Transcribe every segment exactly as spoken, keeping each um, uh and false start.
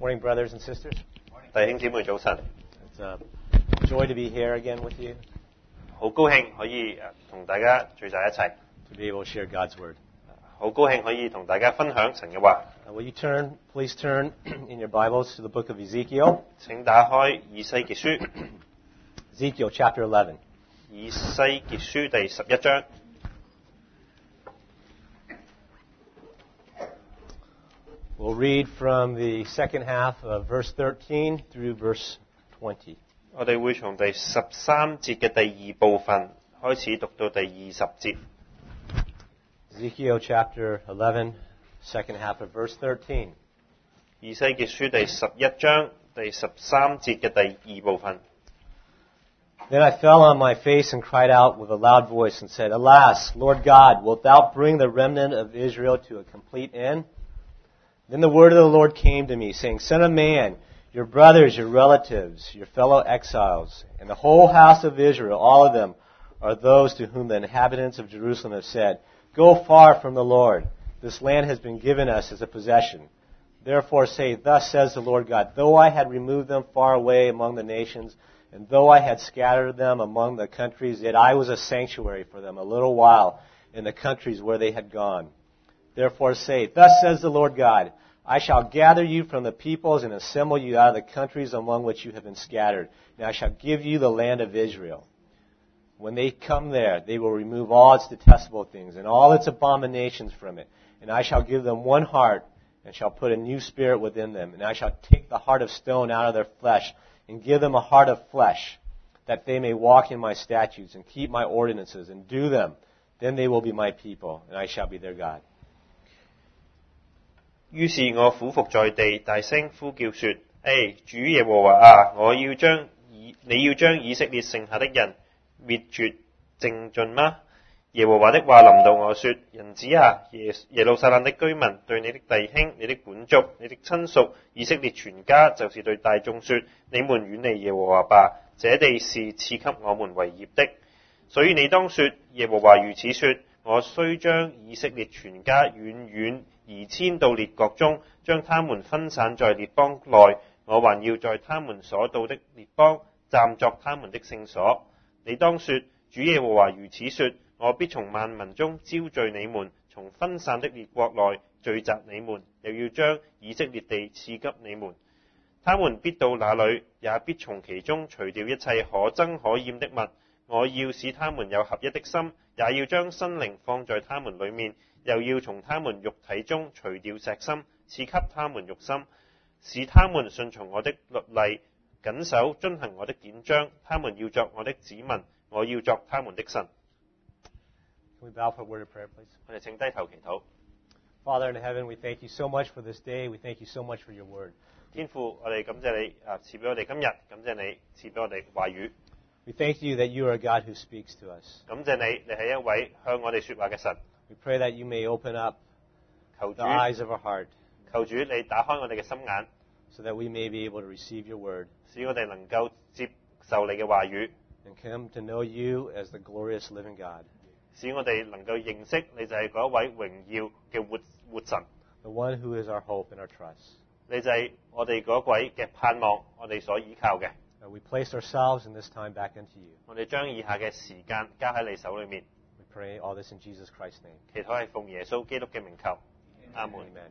Morning, brothers and sisters. 弟兄姊妹早晨， It's a joy to be here again with you, 好高興可以誒同大家聚在一齊， to be able to share God's Word. 好高興可以同大家分享神嘅話。 Uh, will you turn, please turn in your Bibles to the book of Ezekiel, 請打開以西結書， Ezekiel chapter eleven. 以西結書第十一章。 We'll read from the second half of verse thirteen through verse twenty. 我哋會從第十三節嘅第二部分開始讀到第二十節。 Ezekiel chapter eleven, second half of verse thirteen. 以西結書第十一章第十三節嘅第二部分。 Then I fell on my face and cried out with a loud voice and said, Alas, Lord God, wilt thou bring the remnant of Israel to a complete end? Then the word of the Lord came to me, saying, Son of man, your brothers, your relatives, your fellow exiles, and the whole house of Israel, all of them, are those to whom the inhabitants of Jerusalem have said, Go far from the Lord. This land has been given us as a possession. Therefore say, Thus says the Lord God, Though I had removed them far away among the nations, and though I had scattered them among the countries, yet I was a sanctuary for them a little while in the countries where they had gone. Therefore say, Thus says the Lord God, I shall gather you from the peoples and assemble you out of the countries among which you have been scattered, and I shall give you the land of Israel. When they come there, they will remove all its detestable things and all its abominations from it, and I shall give them one heart, and shall put a new spirit within them, and I shall take the heart of stone out of their flesh, and give them a heart of flesh, that they may walk in my statutes, and keep my ordinances, and do them. Then they will be my people, and I shall be their God. 於是我俯伏在地，大聲呼叫說：誒，主耶和華啊，我要將以你要將以色列剩下的人滅絕淨盡嗎？耶和華的話臨到我說：人子啊，耶耶路撒冷的居民對你的弟兄、你的本族、你的親屬、以色列全家，就是對大眾說：你們遠離耶和華吧，這地是賜給我們為業的。所以你當說：耶和華如此說：我雖將以色列全家遠遠移遷到列國中，將他們分散在列邦內，我還要在他們所到的列邦暫作他們的聖所。你當說：主耶和華如此說：我必從萬民中招聚你們，從分散的列國內聚集你們，又要將以色列地賜給你們。他們必到那裏，也必從其中除掉一切可憎可厭的物。我要使他們有合一的心，也要將新靈放在他們裏面，又要從他們肉體中除掉石心，賜給他們肉心，使他們順從我的律例，謹守遵行我的典章。他們要作我的子民，我要作他們的神。 Can we bow for a word of prayer, please? 我哋請低頭祈禱。 Father in heaven, we thank you so much for this day. We thank you so much for your word. 天父，我哋感謝你啊，賜俾我哋今日，感謝你賜俾我哋話語。 We thank you that you are a God who speaks to us. 感謝你，你係一位向我哋說話嘅神。 We pray that you may open up 求主 the，eyes of our heart 求主你打開我哋嘅心眼， so that we may be able to receive your word 使我哋能夠接受你嘅話語， and come to know you as the glorious living God, 使我哋能夠認識你就係嗰一位榮耀嘅活活神， the one who is our hope and our trust. 你就係我哋嗰位嘅盼望，我哋所依靠嘅。 Uh, we place ourselves in this time back unto you. 我哋將以下嘅時間交喺你手裏面， We pray all this in Jesus Christ's name. 祈禱係奉耶穌基督嘅名求，阿門。 Amen.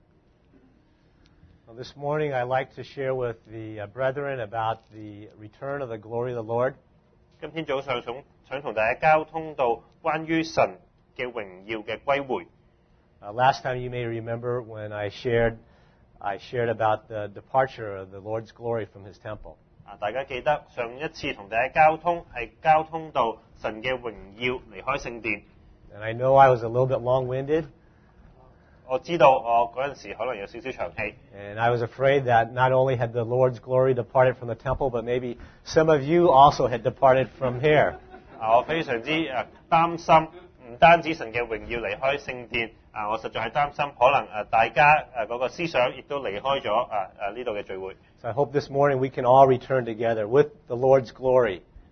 Well, this morning I'd like to share with the uh, brethren about the return of the glory of the Lord. 今天早上想想同大家交通到關於神嘅榮耀嘅歸回。 Uh, last time you may remember when I shared, I shared about the departure of the Lord's glory from His temple. 啊，大家記得上一次同大家交通係交通到神嘅榮耀離開聖殿。 And I know I was a little bit long-winded, 我知道我嗰陣時可能有少少長氣， and I was afraid that not only had the Lord's glory departed from the temple, but maybe some of you also had departed from here. 啊，我非常之誒擔心，唔單止神嘅榮耀離開聖殿，啊，我實在係擔心可能誒大家誒嗰個思想亦都離開咗啊啊呢度嘅聚會。 So I hope this morning we can all return together with the Lord's glory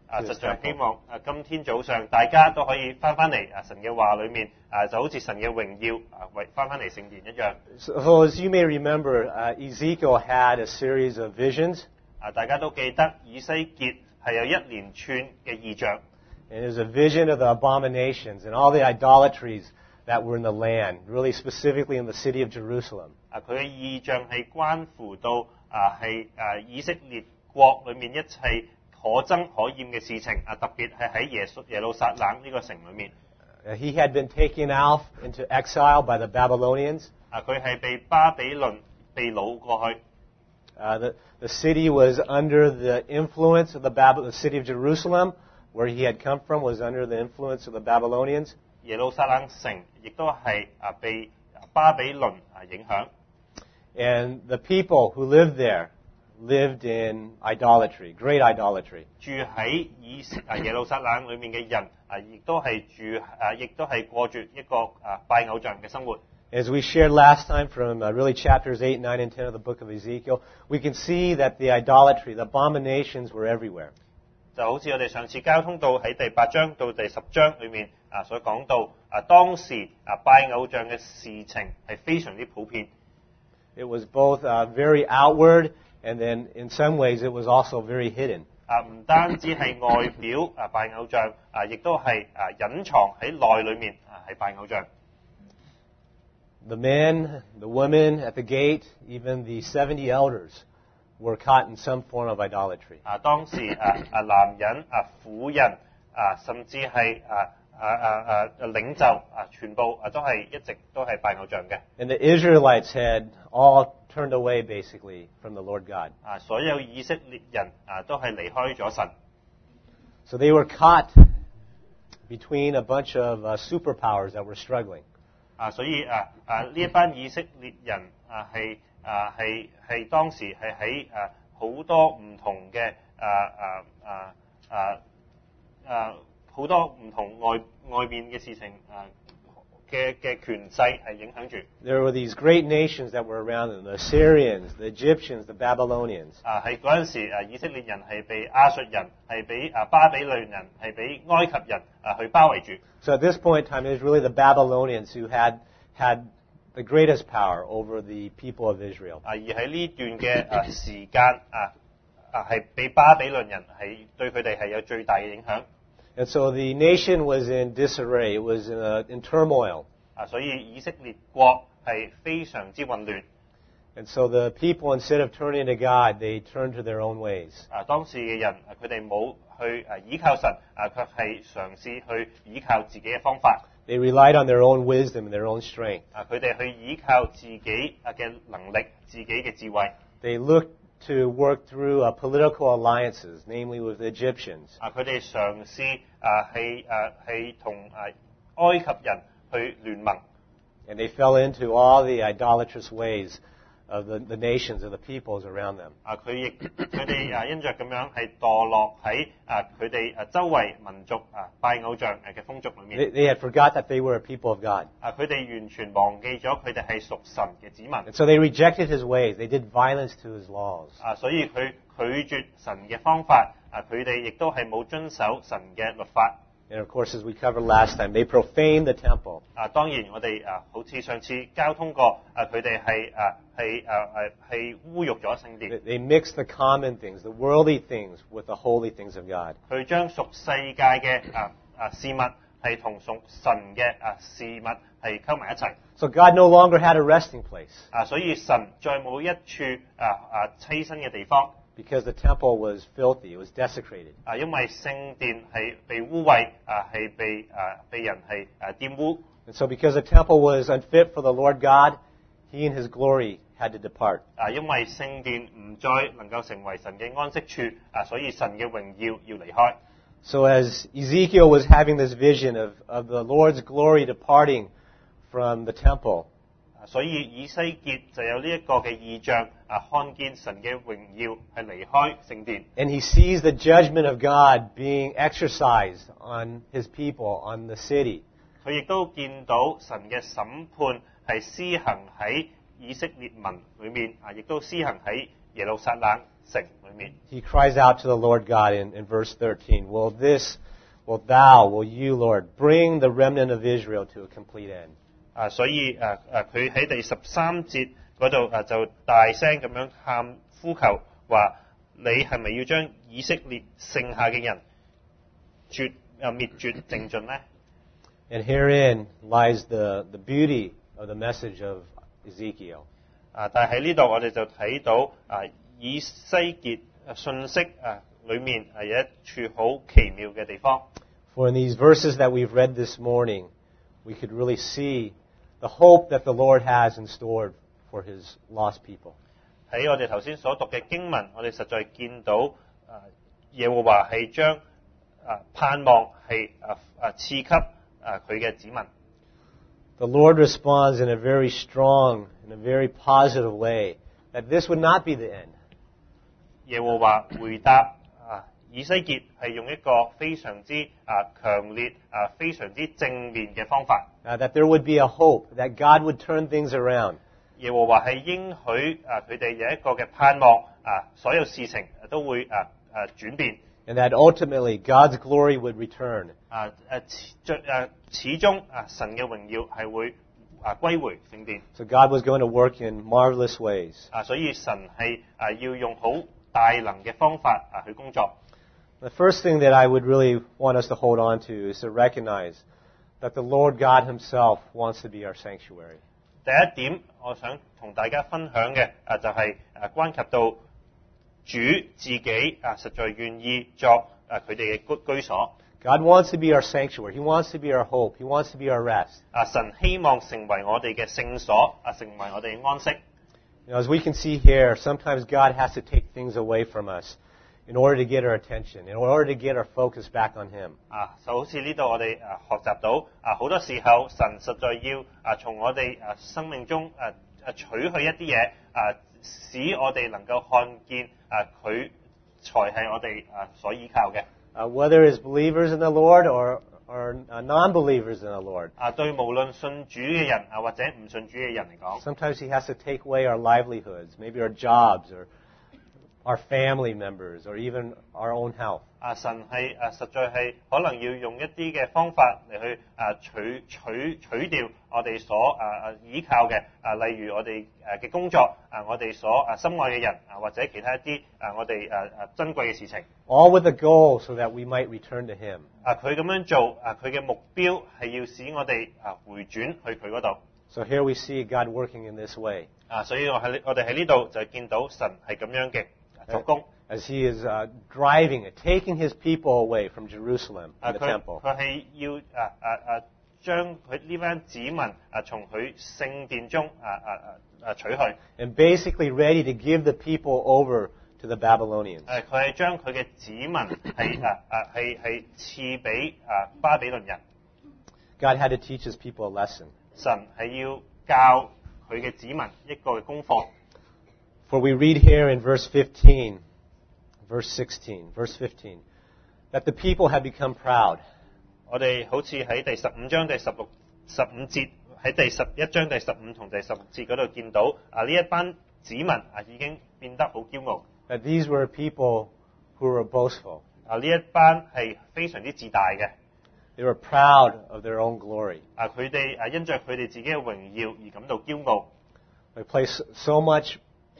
啊， to 實 his 在希 temple. 望啊，今天早上大家都可以翻返嚟啊神嘅話裏面啊，就好似神嘅榮耀啊，為翻返嚟聖殿一樣。 So, as you may remember, uh, Ezekiel had a series of visions, 啊，大家都記得以西結係有一連串嘅異象。 and it was a vision of the abominations and all the idolatries that were in the land, really specifically in the city of Jerusalem. 啊，佢嘅異象係關乎到啊係啊以色列國裏面一切可憎可厭嘅事情啊，特別係喺耶穌耶路撒冷呢個城裏面。 Uh, he had been taken out into exile by the Babylonians. 啊，佢係被巴比倫被擄過去。 Uh, the, the city was under the influence of the, Bab- the city of Jerusalem, where he had come from, was under the influence of the Babylonians. 耶路撒冷城亦都係啊被巴比倫啊影響。 And the people who lived there lived in idolatry, great idolatry. 住喺以啊耶路撒冷裏面嘅人啊，亦都係住啊，亦都係過住一個啊拜偶像嘅生活。 As we shared last time from uh, really chapters eight, nine, and ten of the book of Ezekiel, we can see that the idolatry, the abominations were everywhere. 就好似我哋上次交通到喺第八章到第十章裏面啊所講到啊，當時啊拜偶像嘅事情係非常之普遍。 It was both uh, very outward, and then in some ways it was also very hidden. 啊，唔單止係外表啊拜偶像啊，亦都係啊隱藏喺內裏面啊係拜偶像。 The men, the women at the gate, even the seventy elders were caught in some form of idolatry. 啊，當時啊啊男人啊婦人啊，甚至係啊啊啊啊領袖啊，全部啊都係一直都係拜偶像嘅。 And the Israelites had all turned away basically from the Lord God. 啊，所有以色列人啊都係離開咗神。 So they were caught between a bunch of uh, superpowers that were struggling. 啊，所以啊啊呢一班以色列人啊係啊係係當時係喺啊好多唔同嘅啊啊啊啊啊好多唔同外外面嘅事情啊嘅嘅權勢係影響住。 There were these great nations that were around them, the Assyrians, the Egyptians, the Babylonians. 啊喺嗰陣時啊以色列人係被亞述人係俾啊巴比倫人係俾埃及人啊去包圍住。 So at this point in time, it was really the Babylonians who had had the greatest power over the people of Israel. 啊，而喺呢段嘅啊時間啊啊係俾巴比倫人係對佢哋係有最大嘅影響。 And so the nation was in disarray. It was in, uh, in turmoil. 啊，所以以色列國係非常之混亂。 And so the people, instead of turning to God, they turned to their own ways. 啊，當時嘅人啊，佢哋冇去啊依靠神啊，卻係嘗試去依靠自己嘅方法。 They relied on their own wisdom and their own strength. 啊，佢哋去依靠自己啊嘅能力、自己嘅智慧。 They looked to work through uh, political alliances, namely with the Egyptians. 啊，佢哋嘗試啊係啊係同啊埃及人去聯盟。 And they fell into all the idolatrous ways of the, the nations, of the peoples around them. 啊，佢亦佢哋啊因着咁樣係墮落喺啊佢哋啊周圍民族啊拜偶像誒嘅風俗裏 They, 面。 they had forgot that they were a people of God. 啊，佢哋完全忘記咗佢哋係屬神嘅子民。 And so they rejected his ways. They did violence to his laws. 啊，所以佢拒絕神嘅方法。啊，佢哋亦都係冇遵守神嘅律法。 And of course, as we covered last time, they profaned the temple. 啊，當然我哋啊，好似上次交通過，啊，佢哋係啊係啊係係侮辱咗聖 They, 殿， they mixed the common things, the worldly things, with the holy things of God. 佢將屬世界嘅啊啊事物係同屬神嘅啊事物係溝埋一齊。 So God no longer had a resting place 啊，所以神再冇一處啊啊棲身嘅地方。 because the temple was filthy. It was desecrated. 啊，因為聖殿係被污穢，啊係被啊被人係啊玷污。 And so because the temple was unfit for the Lord God, he and his glory had to depart. 啊，因為聖殿唔再能夠成為神嘅安息處，啊，所以神嘅榮耀要離開。 So as Ezekiel was having this vision of, of the Lord's glory departing from the temple, 所以以西結就有呢一個嘅異象，啊，看見神嘅榮耀係離開聖殿， and he sees the judgment of God being exercised on his people, on the city. 佢亦都見到神嘅審判係施行喺以色列民裏面，啊，亦都施行喺耶路撒冷城裏面。 He cries out to the Lord God in, in verse thirteen, Will this, will thou, will you, Lord, bring the remnant of Israel to a complete end? 啊，所以誒誒，佢喺第十三節嗰度啊，就大聲咁樣喊呼求，話你係咪要將以色列剩下嘅人絕啊滅絕淨盡呢？ And herein lies the, the beauty of the message of Ezekiel. 啊，但係喺呢度我哋就睇到啊以西結信息啊裏面係有一處好奇妙嘅地方。 For in these verses that we've read this morning, we could really see the hope that the Lord has in store for His lost people. 喺我哋頭先所讀嘅經文，我哋實在見到啊耶和華係將啊盼望係啊啊賜給啊佢嘅子民。 The Lord responds in a very strong, in a very positive way, that this would not be the end. 耶和華回答啊以西結係用一個非常之啊強烈啊非常之正面嘅方法。 Uh, that there would be a hope, that God would turn things around. 耶和華係應許啊佢哋有一個嘅盼望啊，所有事情都會啊啊轉變。 And that ultimately God's glory would return. 啊誒最誒始終啊神嘅榮耀係會啊歸回聖殿。 So God was going to work in marvelous ways. 啊，所以神係啊要用好大能嘅方法啊去工作。 The first thing that I would really want us to hold on to is to recognize that the Lord God Himself wants to be our sanctuary. 第一點，我想同大家分享嘅啊就係啊關及到主自己啊實在願意作啊佢哋嘅居居所。 God wants to be our sanctuary. He wants to be our hope. He wants to be our rest. 啊神希望成為我哋嘅聖所，啊成為我哋嘅安息。 You know, as we can see here, sometimes God has to take things away from us in order to get our attention, in order to get our focus back on Him. 啊，就好似呢度我哋啊學習到啊好多時候神實在要啊從我哋啊生命中啊啊取去一啲嘢啊，使我哋能夠看見啊佢才係我哋啊所依靠嘅。 Uh, whether as believers in the Lord or, or uh, non-believers in the Lord. 啊，對無論信主嘅人啊或者唔信主嘅人嚟講， Sometimes He has to take away our livelihoods, maybe our jobs or our family members or even our own health. 啊神係啊實在係可能要用一啲嘅方法嚟去啊取取取掉我哋所啊啊依靠嘅啊，例如我哋誒嘅工作啊，我哋所啊心愛嘅人啊，或者其他一啲啊我哋誒誒珍貴嘅事情。 All with a goal so that we might return to Him. 啊佢咁樣做啊，佢嘅目標係要使我哋啊回轉去佢嗰度。 So here we see God working in this way. 啊，所以我喺我哋喺呢度就見到神係咁樣嘅作工。 As He is uh, driving it, taking His people away from Jerusalem 啊 and the 佢 temple. 佢係要啊啊啊將佢呢班子民啊從佢聖殿中啊啊啊啊取去。 And basically ready to give the people over to the Babylonians. 誒佢係將佢嘅子民係啊啊係係賜俾啊巴比倫人。 God had to teach His people a lesson. 神係要教佢嘅子民一個嘅功課。 For we read here in verse fifteen, verse sixteen, verse fifteen, that the people had become proud. 我哋好似喺第十五章第十六十五節，喺第十一章第十五同第十六節嗰度見到啊呢一班子民啊已經變得好驕傲。 That these were people who were boastful. 啊呢一班係非常之自大嘅。 They were proud of their own glory. 啊佢哋啊因着佢哋自己嘅榮耀而感到驕傲。 They placed so much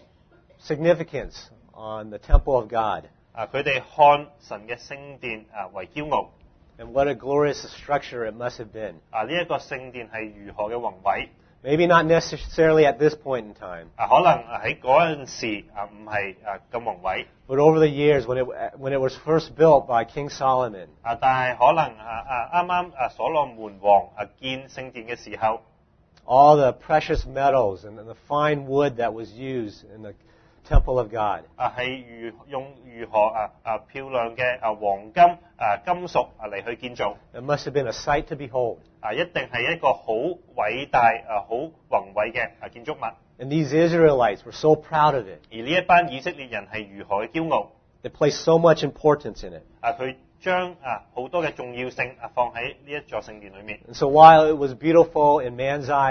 significance on the temple of God. 啊佢哋看神嘅聖殿啊為驕傲。 And what a glorious structure it must have been. 啊呢一個聖殿係如何嘅宏偉。 Maybe not necessarily at this point in time. 啊可能喺嗰陣時啊唔係啊咁宏偉。 But over the years, when it, when it was first built by King Solomon, 啊但係可能啊啊啱啱啊所羅門王啊建聖殿嘅時候， all the precious metals and the fine wood that was used in the temple of God, 啊係如用如何啊啊漂亮嘅啊黃金啊金屬啊嚟去建造， it must have been a sight to behold. 啊一定係一個好偉大啊好宏偉嘅啊建築物。 And these Israelites were so proud of it. 而呢一班以色列人係如何嘅驕傲， They placed so much importance in it. 啊佢將啊好多嘅重要性啊放喺呢一座聖殿裏面。 And so while it was beautiful in man's eyes, it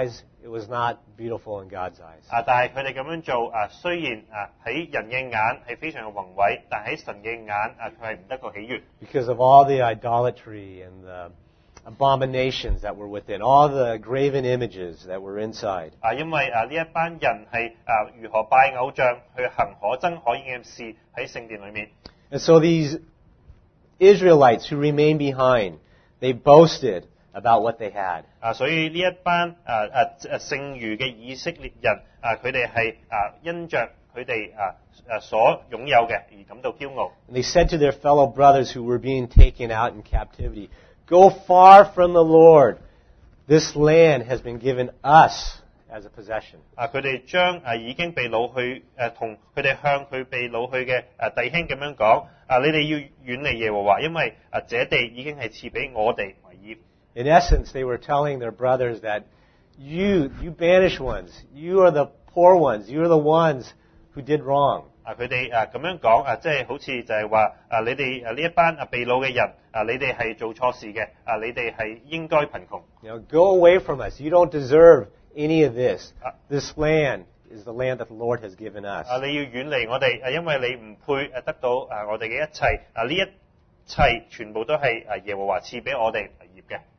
it was not beautiful in God's eyes. 啊，但係佢哋咁樣做啊，雖然啊喺人嘅眼係非常嘅宏偉，但喺神嘅眼啊，佢係唔得個喜悅。 Because of all the idolatry and the abominations that were within, all the graven images that were inside. 啊，因為啊呢一班人係啊如何拜偶像，去行可憎可厭嘅事喺聖殿裏面。 And so these Israelites who remained behind, they boasted about what they had. 啊，所以呢一班啊啊啊剩餘嘅以色列人啊，佢哋係啊因着佢哋啊啊所擁有嘅而感到驕傲。 And they said to their fellow brothers who were being taken out in captivity, "Go far from the Lord. This land has been given us as a possession." 啊，佢哋將啊已經被擄去誒同佢哋向佢被擄去嘅誒弟兄咁樣講，啊你哋要遠離耶和華，因為啊這地已經係賜俾我哋為業。 In essence, they were telling their brothers that you, you banished ones, you are the poor ones, you are the ones who did wrong. 啊，佢哋啊咁樣講啊，即係好似就係話啊，你哋啊呢一班啊被擄嘅人啊，你哋係做錯事嘅，啊你哋係應該貧窮。 You know, go away from us. You don't deserve any of this. This land is the land that the Lord has given us. 啊，你要遠離我哋啊，因為你唔配誒得到啊我哋嘅一切啊，呢一切全部都係啊耶和華賜俾我哋為業嘅。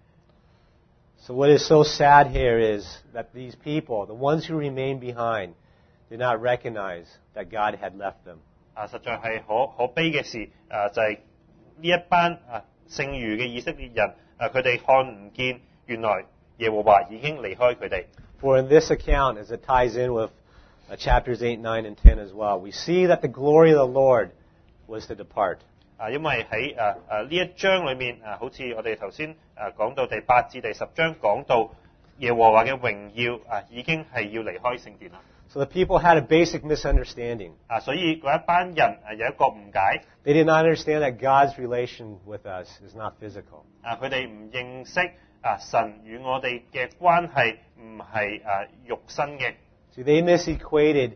So what is so sad here is that these people, the ones who remained behind, did not recognize that God had left them. 啊，實在係可可悲嘅事啊，就係呢一班啊剩餘嘅以色列人啊，佢哋看唔見原來耶和華已經離開佢哋。 For in this account, as it ties in with uh, chapters eight, nine, and ten as well, we see that the glory of the Lord was to depart. 啊，因為喺誒誒呢一章裏面啊，好似我哋頭先誒講到第八至第十章講到耶和華嘅榮耀啊，已經係要離開聖殿啦。 So the people had a basic misunderstanding. 啊，所以嗰一班人誒有一個誤解。 They did not understand that God's relation with us is not physical. 啊，佢哋唔認識啊神與我哋嘅關係唔係誒肉身嘅。 See, they misequated,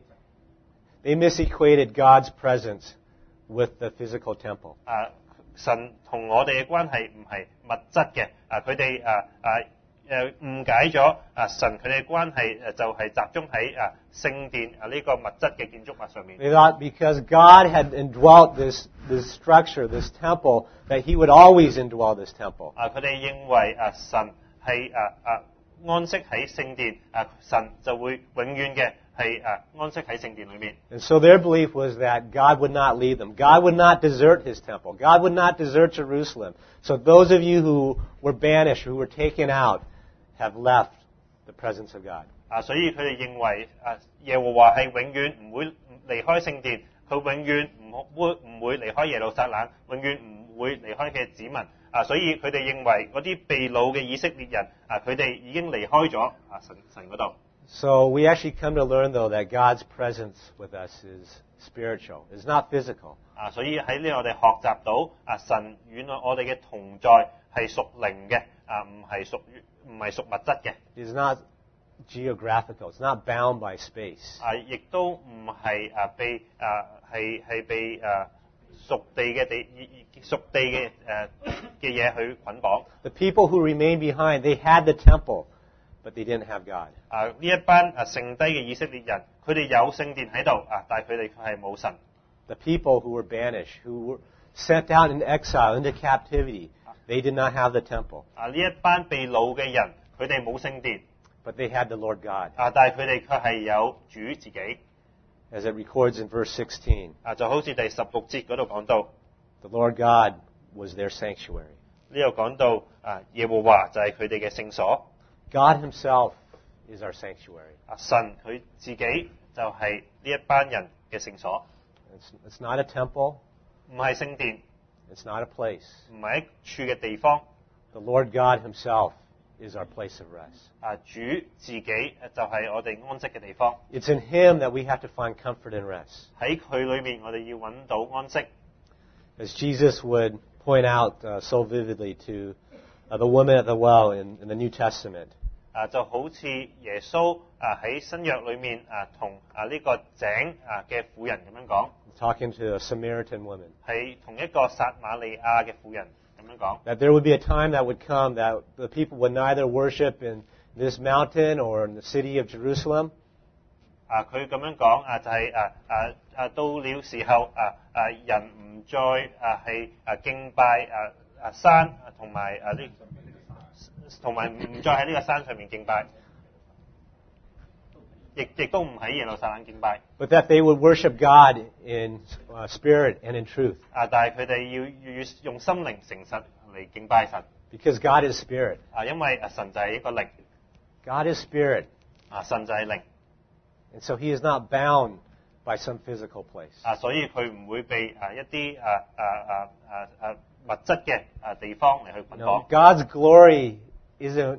they misequated God's presence with the physical temple. 啊，神同我哋嘅關係唔係物質嘅。啊，佢哋啊啊誒誤解咗啊神佢哋嘅關係誒就係集中喺啊聖殿啊呢個物質嘅建築物上面。 They thought because God had indwelt this, this structure, this temple, that He would always indwell this temple. 啊，佢哋認為啊神係啊啊安息喺聖殿，啊神就會永遠嘅係啊安息喺聖殿裏面。 And so their belief was that God would not leave them. God would not desert His temple. God would not desert Jerusalem. So those of you who were banished, who were taken out, have left the presence of God. 啊，所以佢哋認為啊耶和華係永遠唔會離開聖殿，佢永遠唔會唔會離開耶路撒冷，永遠唔會離開佢嘅子民。啊，所以佢哋認為嗰啲被擄嘅以色列人啊，佢哋已經離開咗啊神神嗰度。 So we actually come to learn, though, that God's presence with us is spiritual. It's not physical. 啊，所以喺呢我哋學習到啊神與我哋嘅同在係屬靈嘅，啊唔係屬於唔係屬物質嘅。 It's not geographical. It's not bound by space. 啊，亦都唔係啊被啊係係被啊屬地嘅地屬地嘅誒嘅嘢去捆綁。 The people who remained behind, they had the temple, but they didn't have God. 啊，呢一班啊剩低嘅以色列人，佢哋有聖殿喺度啊，但係佢哋係冇神。 The people who were banished, who were sent out in exile, into captivity, they did not have the temple, 啊，呢一班被擄嘅人，佢哋冇聖殿， but they had the Lord God. 啊，但係佢哋卻係有主自己。 As it records in verse sixteen, 啊，就好似第十六節嗰度講到， the Lord God was their sanctuary. 呢度講到啊耶和華就係佢哋嘅聖所。 God Himself is our sanctuary. 啊，神佢自己就係呢一班人嘅聖所， It's, it's not a temple. 唔係聖殿， It's not a place. 唔係一處嘅地方。 The Lord God Himself is our place of rest. 啊，主自己就係我哋安息嘅地方。 It's in Him that we have to find comfort and rest. 喺佢裏面，我哋要揾到安息。 As Jesus would point out uh, so vividly to uh, the woman at the well in, in the New Testament. 啊，就好似耶穌啊喺新約裏面啊同啊呢個井啊嘅婦人咁樣講， Talking to a Samaritan woman. 係同一個撒瑪利亞嘅婦人咁樣講。 That there would be a time that would come that the people would neither worship in, this mountain or in the city of Jerusalem. 啊，佢咁樣講啊，就係啊啊啊到了時候啊啊人唔再啊係啊敬拜啊啊山同埋啊呢同埋唔再喺呢個山上面敬拜，亦亦都唔喺耶路撒冷敬拜。 But that they would worship God in uh, spirit and in truth. 啊，但係佢哋要要用心靈誠實嚟敬拜神。 Because God is spirit. 啊，因為啊神就係一個靈。 God is spirit. 啊，神就係靈。 And so he is not bound by some physical place. 啊，所以佢唔會被啊一啲啊啊啊啊啊物質嘅啊地方嚟去捆綁。 No, God's glory isn't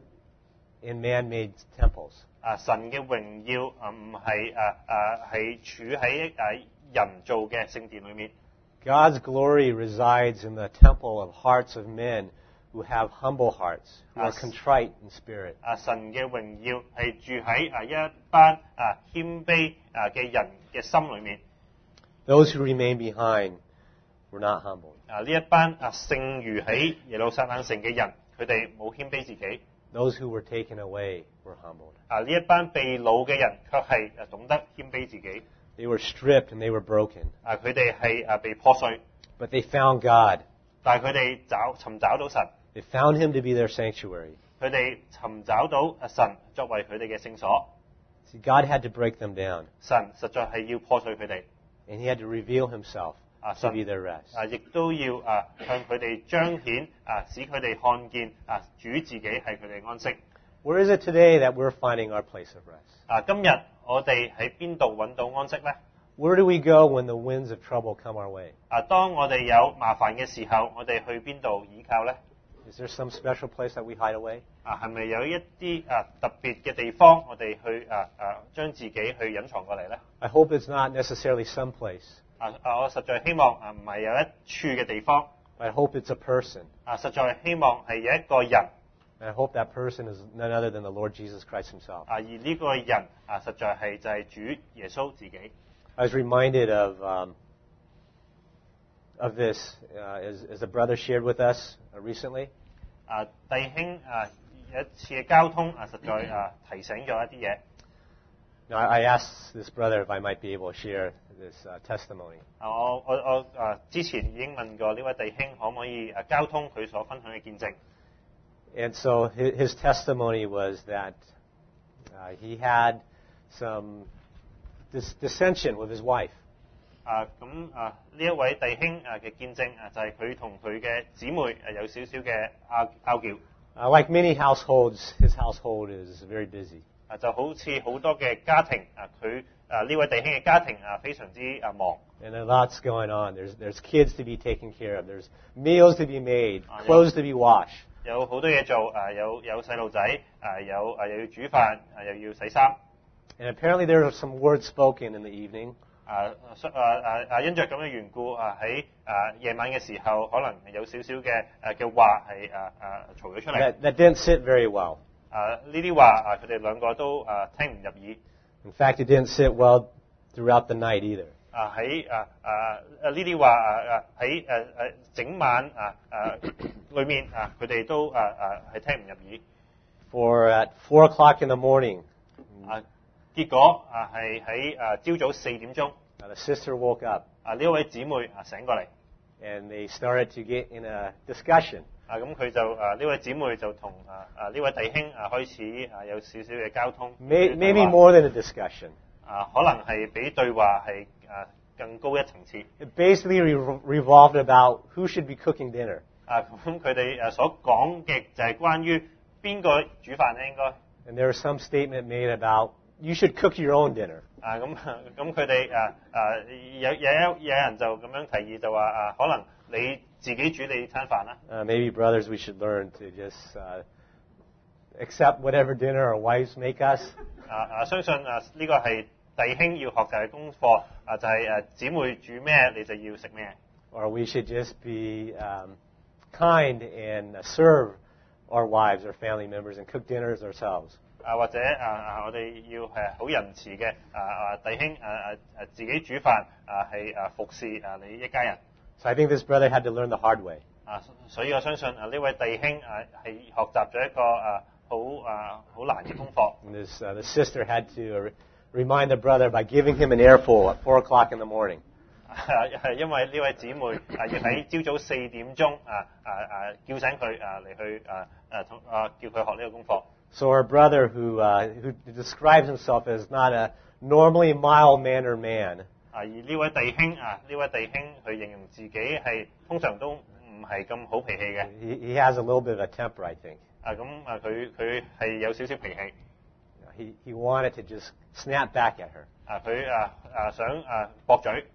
in man-made temples. 啊，神嘅榮耀啊唔係啊啊係處喺啊人造嘅聖殿裏面。 God's glory resides in the temple of hearts of men who have humble hearts, who are contrite in spirit. 啊，神嘅榮耀係住喺啊一班啊謙卑啊嘅人嘅心裏面。 Those who remain behind were not humbled. 啊，呢一班啊剩餘喺耶路撒冷城嘅人，佢哋冇謙卑自己。 Those who were taken away were humbled. 啊，呢一班被擄嘅人，卻係啊懂得謙卑自己。 They were stripped and they were broken. 啊，佢哋係啊被破碎。 But they found God. 但係佢哋找尋找到神。 They found him to be their sanctuary. 佢哋尋找到啊神作為佢哋嘅聖所。 See, God had to break them down. 神實在係要破碎佢哋。 And he had to reveal himself to be their rest. 啊，亦都要啊向佢哋彰顯啊，使佢哋看見啊主自己係佢哋安息。 Where is it today that we're finding our place of rest? 啊，今日我哋喺邊度揾到安息呢？ Where do we go when the winds of trouble come our way? 啊，當我哋有麻煩嘅時候，我哋去邊度倚靠呢？ Is there some special place that we hide away? 啊，係咪有一啲啊特別嘅地方，我哋去啊啊將自己去隱藏過嚟呢？ I hope it's not necessarily some place. 啊啊！我實在希望啊唔係有一處嘅地方。 I hope it's a person. 啊，實在希望係有一個人。 And I hope that person is none other than the Lord Jesus Christ himself. 啊，而呢個人啊，實在係就係主耶穌自己。 I was reminded of um, of this uh, as, as a brother shared with us uh, recently. 啊，弟兄啊，有一次嘅交通啊，實在啊提醒咗一啲嘢。 Now, I asked this brother if I might be able to share this uh, testimony. 啊，我我我啊之前已經問過呢位弟兄，可唔可以啊交通佢所分享嘅見證？ And so his, his testimony was that uh, he had some dis- dissension with his wife. 啊，咁啊呢一位弟兄啊嘅見證啊，就係佢同佢嘅姊妹啊有少少嘅拗拗撬。 Uh, like many households, his household is very busy. 啊，就好似好多嘅家庭啊，佢啊呢位弟兄嘅家庭啊非常之啊忙。 And there are lots going on. There's there's kids to be taken care of. There's meals to be made, Ah, clothes to be washed. 有好多嘢做啊，有有細路仔啊，有啊又要煮飯啊，又要洗衫。 And apparently there are some words spoken in the evening. 啊啊啊啊！因着咁嘅緣故啊，喺啊夜晚嘅時候，可能有少少嘅誒嘅話係啊啊嘈咗出嚟。 That, that didn't sit very well. 啊呢啲話啊，佢哋兩個都啊聽唔入耳。 In fact, it didn't sit well throughout the night either. 啊喺啊啊啊呢啲話啊啊喺誒誒整晚啊啊裏面啊，佢哋都啊啊係聽唔入耳。 For at four o'clock in the morning, 啊結果啊係喺啊朝早四點鐘， uh, the sister woke up 啊呢位姊妹啊醒過嚟。 and they started to get in a discussion. 啊咁佢就啊呢位姊妹就同啊啊呢位弟兄啊開始啊有少少嘅交通。 May, maybe more than a discussion. 啊可能係比對話係啊更高一層次。 It basically re- revolved about who should be cooking dinner. 啊咁佢哋誒所講嘅就係關於邊個煮飯咧應該。 And there was some statement made about you should cook your own dinner. 啊咁咁佢哋誒誒有有有人就咁樣提議就話啊可能你自己煮你餐飯啦。 Uh, maybe brothers, we should learn to just uh, accept whatever dinner our wives make us. 啊啊相信啊呢個係弟兄要學習嘅功課啊就係誒姊妹煮咩你就要食咩。 Or we should just be um, kind and uh, serve our wives or family members and cook dinners ourselves. 啊或者啊啊我哋要係好仁慈嘅啊啊弟兄啊啊啊自己煮飯啊係啊服侍啊你一家人。 So I think this brother had to learn the hard way. 啊所以我相信啊呢位弟兄啊係學習咗一個啊好啊好難嘅功課。 And this, uh, the sister had to remind the brother by giving him an earful at four o'clock in the morning. 係因為呢位姊妹啊要喺朝早四點鐘啊啊啊叫醒佢啊嚟去啊啊同啊叫佢學呢個功課。 So our brother, who uh, who describes himself as not a normally mild-mannered man, 啊而呢位弟兄啊呢位弟兄佢形容自己係通常都唔係咁好脾氣嘅。 he, he has a little bit of a temper, I think. 啊咁啊佢佢係有少少脾氣。 He he wanted to just snap back at her, 啊佢啊啊想啊駁嘴。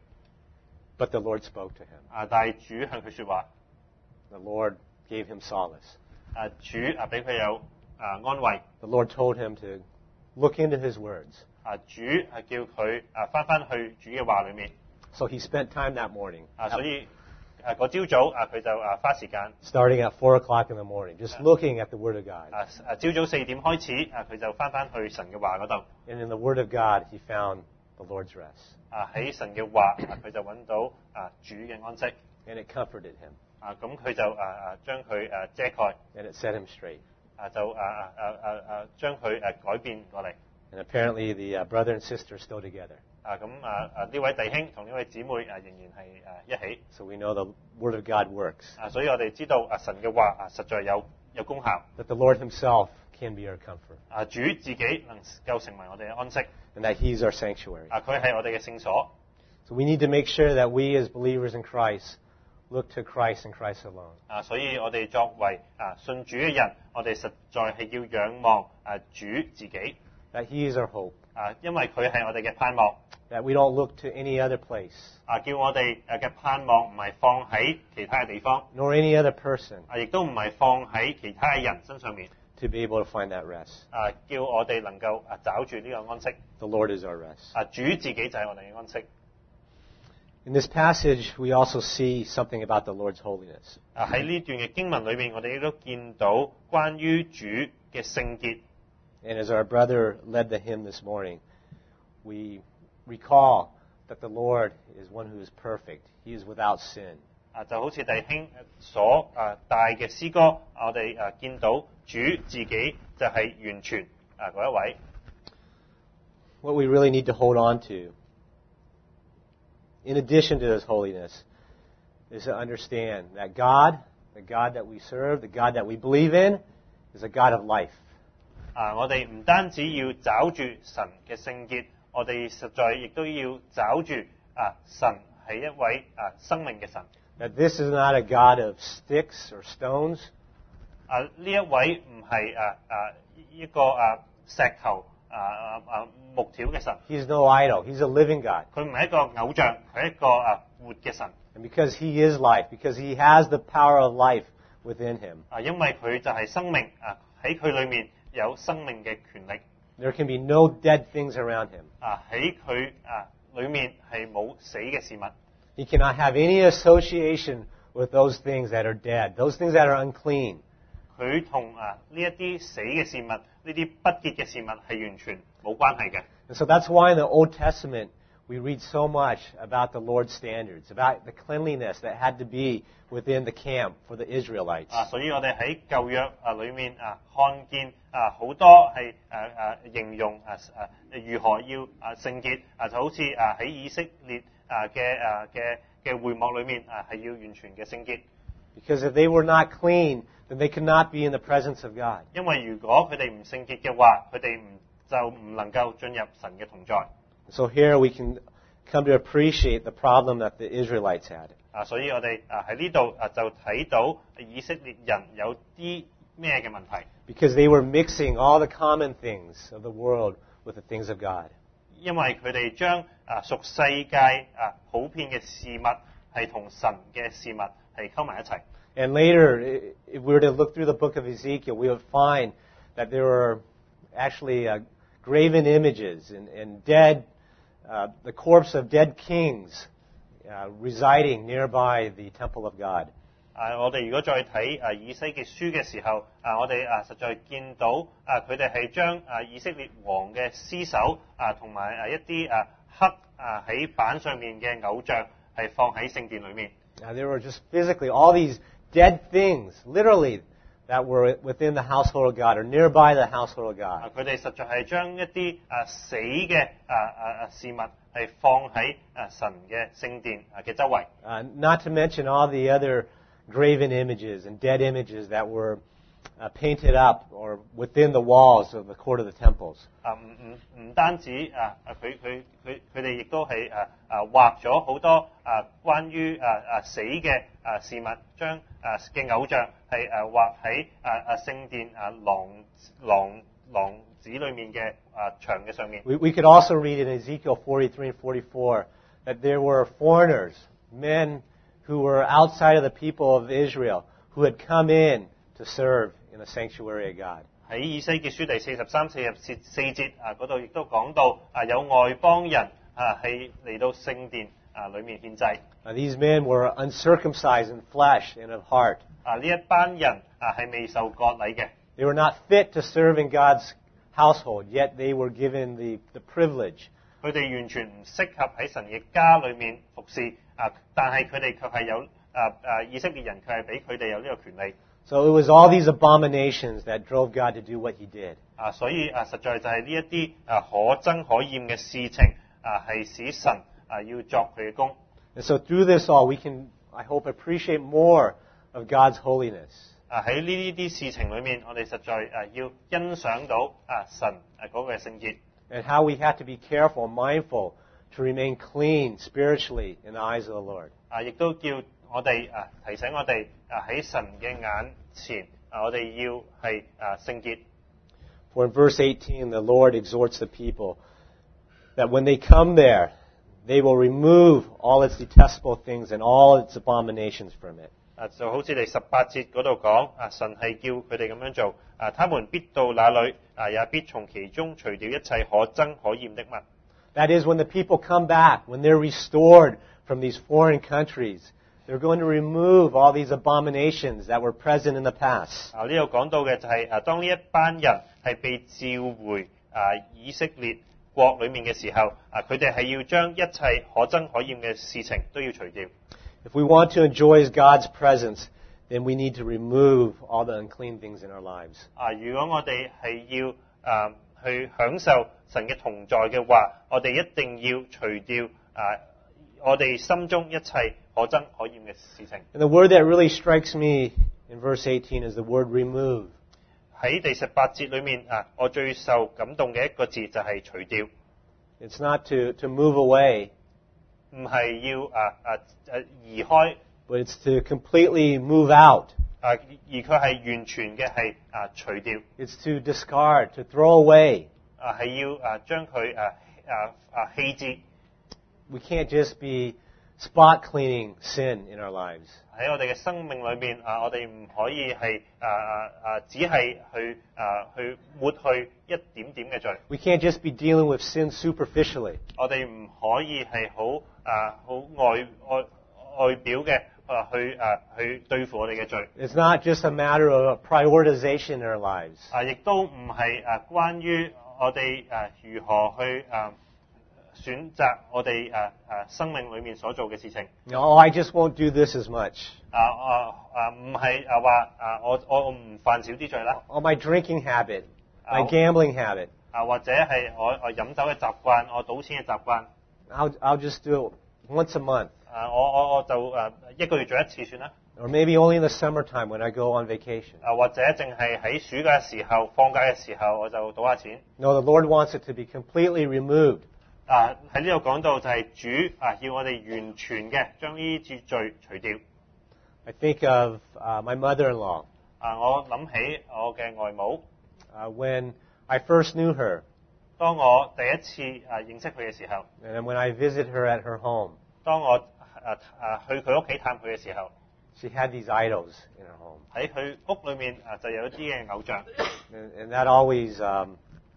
but the Lord spoke to him. 啊但係主向佢説話。 The Lord gave him solace. 啊主啊俾佢有啊安慰。 The Lord told him to look into his words. 啊主係叫佢啊翻翻去主嘅話裏面。 So he spent time that morning, 啊所以啊嗰朝早啊佢就啊花時間。 starting at four o'clock in the morning, just looking at the Word of God. 啊啊朝早四點開始啊佢就翻翻去神嘅話嗰度。 And in the Word of God, he found the Lord's rest. 啊喺神嘅話啊佢就揾到啊主嘅安息。 And it comforted him. 啊咁佢就啊啊將佢誒遮蓋。 And it set him straight. 啊就啊啊啊啊啊將佢誒改變過嚟。 And apparently the uh, brother and sister are still together. 啊咁啊啊呢位弟兄同呢位姊妹啊仍然係誒一起。 So we know the Word of God works. 啊所以我哋知道啊神嘅話啊實在有有功效。 That the Lord himself can be our comfort. 啊主自己能夠成為我哋嘅安息。 And that he's our sanctuary. 啊佢係我哋嘅聖所。 So we need to make sure that we as believers in Christ look to Christ and Christ alone. 啊所以我哋作為啊信主嘅人，我哋實在係要仰望啊主自己。 That he is our hope. 啊因為佢係我哋嘅盼望。 That we don't look to any other place. 啊叫我哋誒嘅盼望唔係放喺其他嘅地方。 Nor any other person 啊亦都唔係放喺其他嘅人身上面。 to be able to find that rest. 啊叫我哋能夠啊找住呢個安息。 The Lord is our rest. 啊主自己就係我哋嘅安息。 In this passage, we also see something about the Lord's holiness. 啊喺呢段嘅經文裏面，我哋亦都見到關於主嘅聖潔。 And as our brother led the hymn this morning, we recall that the Lord is one who is perfect. He is without sin. 啊就好似弟兄所啊帶嘅詩歌，我哋啊見到主自己就係完全啊嗰一位。 What we really need to hold on to, in addition to His holiness, is to understand that God, the God that we serve, the God that we believe in, is a God of life. 啊，我哋唔單止要找住神嘅聖潔，我哋實在亦都要找住啊神係一位啊生命嘅神。 That this is not a God of sticks or stones. 啊，呢一位唔係啊啊一個啊石頭啊啊啊木條嘅神。 He's no idol. He's a living God. 佢唔係一個偶像，佢係一個啊活嘅神。 And because He is life, because He has the power of life within Him, 啊，因為佢就係生命啊，喺佢裏面有生命嘅權力。 there can be no dead things around Him. 啊，喺佢啊裏面係冇死嘅事物。 He cannot have any association with those things that are dead, those things that are unclean. 佢同啊呢一啲死嘅事物，呢啲不潔嘅事物係完全冇關係嘅。 And so that's why in the Old Testament we read so much about the Lord's standards, about the cleanliness that had to be within the camp for the Israelites. 啊，所以我哋喺舊約啊裏面啊看見啊好多係誒誒形容啊誒如何要啊聖潔啊，就好似啊喺以色列啊嘅啊嘅嘅會幕裏面啊係要完全嘅聖潔。 Because if they were not clean, then they could not be in the presence of God. 因為如果佢哋唔聖潔嘅話，佢哋唔就唔能夠進入神嘅同在。 So here we can come to appreciate the problem that the Israelites had. 啊，所以我哋啊喺呢度啊就睇到以色列人有啲咩嘅問題。 Because they were mixing all the common things of the world with the things of God. 因為佢哋將啊屬世界啊普遍嘅事物係同神嘅事物係溝埋一齊。 And later, if we were to look through the book of Ezekiel, we would find that there were actually uh, graven images and, and dead, uh, the corpse of dead kings uh, residing nearby the temple of God. 啊，我哋如果再睇啊以西結書嘅時候，啊我哋啊實在見到啊佢哋係將啊以色列王嘅屍首啊同埋啊一啲啊刻啊喺板上面嘅偶像係放喺聖殿裏面。 Now, there were just physically all these dead things, literally, that were within the household of God or nearby the household of 啊 God. 佢哋實在係將一啲啊死嘅啊啊啊事物係放喺啊神嘅聖殿啊嘅周圍。 Uh, not to mention all the other graven images and dead images that were uh, painted up or within the walls of the court of the temples. 啊唔唔唔單止啊啊佢佢佢佢哋亦都係啊啊畫咗好多啊關於啊啊死嘅啊事物，將啊嘅偶像係誒畫喺啊啊聖殿啊廊廊廊子裏面嘅啊牆嘅上面。 We, we could also read in Ezekiel forty-three and forty-four that there were foreigners, men who were outside of the people of Israel, who had come in to serve in the sanctuary of God. 喺以西結書第四十三、四十四節啊嗰度亦都講到啊有外邦人啊係嚟到聖殿啊裏面獻祭。 Uh, these men were uncircumcised in flesh and of heart. 啊呢一班人啊係未受割禮嘅， They were not fit to serve in God's household, yet they were given the, the privilege 佢哋完全唔適合喺神嘅家裏面服侍啊，但係佢哋卻係有啊啊以色列人卻係俾佢哋有呢個權利。 So it was all these abominations that drove God to do what he did. 啊，所以啊，實在就係呢一啲啊可憎可厭嘅事情啊，係使神啊要作佢嘅工。 And so through this all, we can, I hope, appreciate more of God's holiness. 啊喺呢啲事情裏面，我哋實在啊要欣賞到啊神啊嗰個聖潔， And how we have to be careful and mindful to remain clean spiritually in the eyes of the Lord. 啊亦都叫我哋啊提醒我哋啊喺神嘅眼前啊，我哋要係啊聖潔。 For in verse eighteen, the Lord exhorts the people that when they come there, they will remove all its detestable things and all its abominations from it. 啊，就好似第十八節嗰度講，啊神係叫佢哋咁樣做，啊他們必到那裏，啊也必從其中除掉一切可憎可厭的物。 That is, when the people come back, when they're restored from these foreign countries, they're going to remove all these abominations that were present in the past. 啊呢度講到嘅就係、啊當呢一班人係被召回啊以色列國裏面嘅時候，啊佢哋係要將一切可憎可厭嘅事情都要除掉。 If we want to enjoy God's presence, then we need to remove all the unclean things in our lives. 啊如果我哋係要啊去享受神嘅同在嘅話，我哋一定要除掉啊我哋心中一切可憎可厭嘅事情。 And the word that really strikes me in verse eighteen is the word remove. 喺第十八節裏面啊，我最受感動嘅一個字就係除掉， It's not to, to move away, 唔係要啊啊啊移開， but it's to completely move out. 啊而佢係完全嘅係啊除掉， It's to discard, to throw away. 啊係要啊將佢啊啊啊棄置。 We can't just be spot cleaning sin in our lives. 喺我哋嘅生命裏面啊，我哋唔可以係啊啊啊只係去啊去抹去一點點嘅罪， We can't just be dealing with sin superficially. 我哋唔可以係好啊好外外外表嘅啊去啊去對付我哋嘅罪。 It's not just a matter of prioritization in our lives. 啊，亦都唔係啊，關於我哋啊如何去啊選擇我哋啊啊生命裏面所做嘅事情。 No, I just won't do this as much. 啊啊啊，唔係啊話啊，我我我唔犯少啲罪啦。 Or my drinking habit, my Oh. gambling habit. 啊，或者係我我飲酒嘅習慣，我賭錢嘅習慣。 I'll, I'll just do it once a month. 啊，我我我就啊一個月做一次算啦。 Or maybe only in the summertime when I go on vacation. 啊，或者淨係喺暑假嘅時候、放假嘅時候，我就賭下錢。 No, the Lord wants it to be completely removed. 啊，喺呢度講到就係主啊，要我哋完全嘅將呢啲罪除掉。 I think of uh, my mother-in-law. 啊，我諗起我嘅外母， Uh, when I first knew her, 當我第一次啊認識佢嘅時候， and when I visit her at her home, 當我啊啊去佢屋企探佢嘅時候， she had these idols in her home. 喺佢屋裏面啊就有一啲嘅偶像。 And, and that always, um,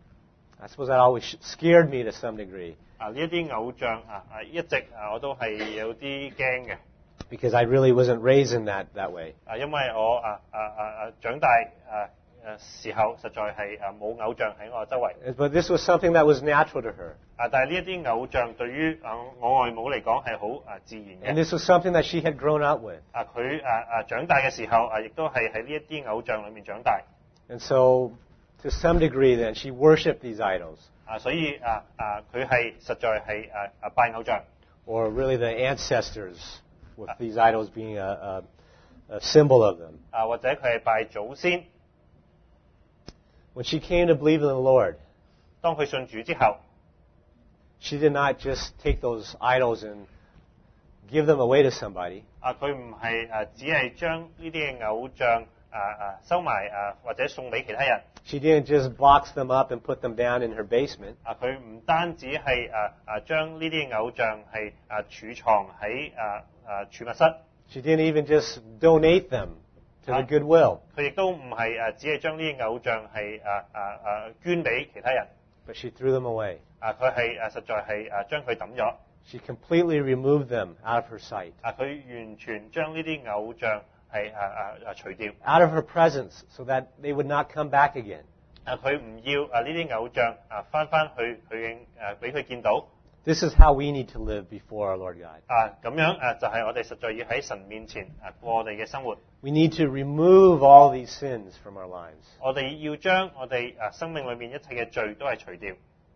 I suppose that always scared me to some degree, 啊呢一啲偶像啊啊一直啊我都係有啲驚嘅。 because I really wasn't raised in that, that way. 啊，因為我啊啊啊啊長大啊誒時候，實在係啊冇偶像喺我周圍。 But this was something that was natural to her. 啊，但係呢一啲偶像對於啊我外母嚟講係好啊自然 And 嘅。 this was something that she had grown up with. 啊，佢啊啊長大嘅時候啊，亦都係喺呢一啲偶像裏面長大。 And so, to some degree then, she worshipped these idols. 啊，所以啊啊佢係實在係啊啊拜偶像。 Or really the ancestors, with these idols being a, a, a symbol of them. 啊，或者佢係拜祖先。 When she came to believe in the Lord, 當佢信主之後， she did not just take those idols and give them away to somebody. 啊佢唔係誒只係將呢啲嘅偶像啊啊收埋啊或者送俾其他人。 She didn't just box them up and put them down in her basement. 啊佢唔單止係啊啊將呢啲偶像係啊儲藏喺啊啊儲物室。 She didn't even just donate them to the goodwill. 佢亦都唔係誒只係將呢啲偶像係啊啊啊捐俾其他人。 But she threw them away. 啊佢係誒實在係誒將佢抌咗。 She completely removed them out of her sight, 啊佢完全將呢啲偶像係啊啊啊除掉。 out of her presence, so that they would not come back again. 啊佢唔要啊呢啲偶像啊翻翻去佢嘅誒俾佢見到。 This is how we need to live before our Lord God. 啊咁樣誒就係我哋實在要喺神面前啊過我哋嘅生活。 We need to remove all these sins from our lives. 我哋要將我哋啊生命裏面一切嘅罪都係除掉。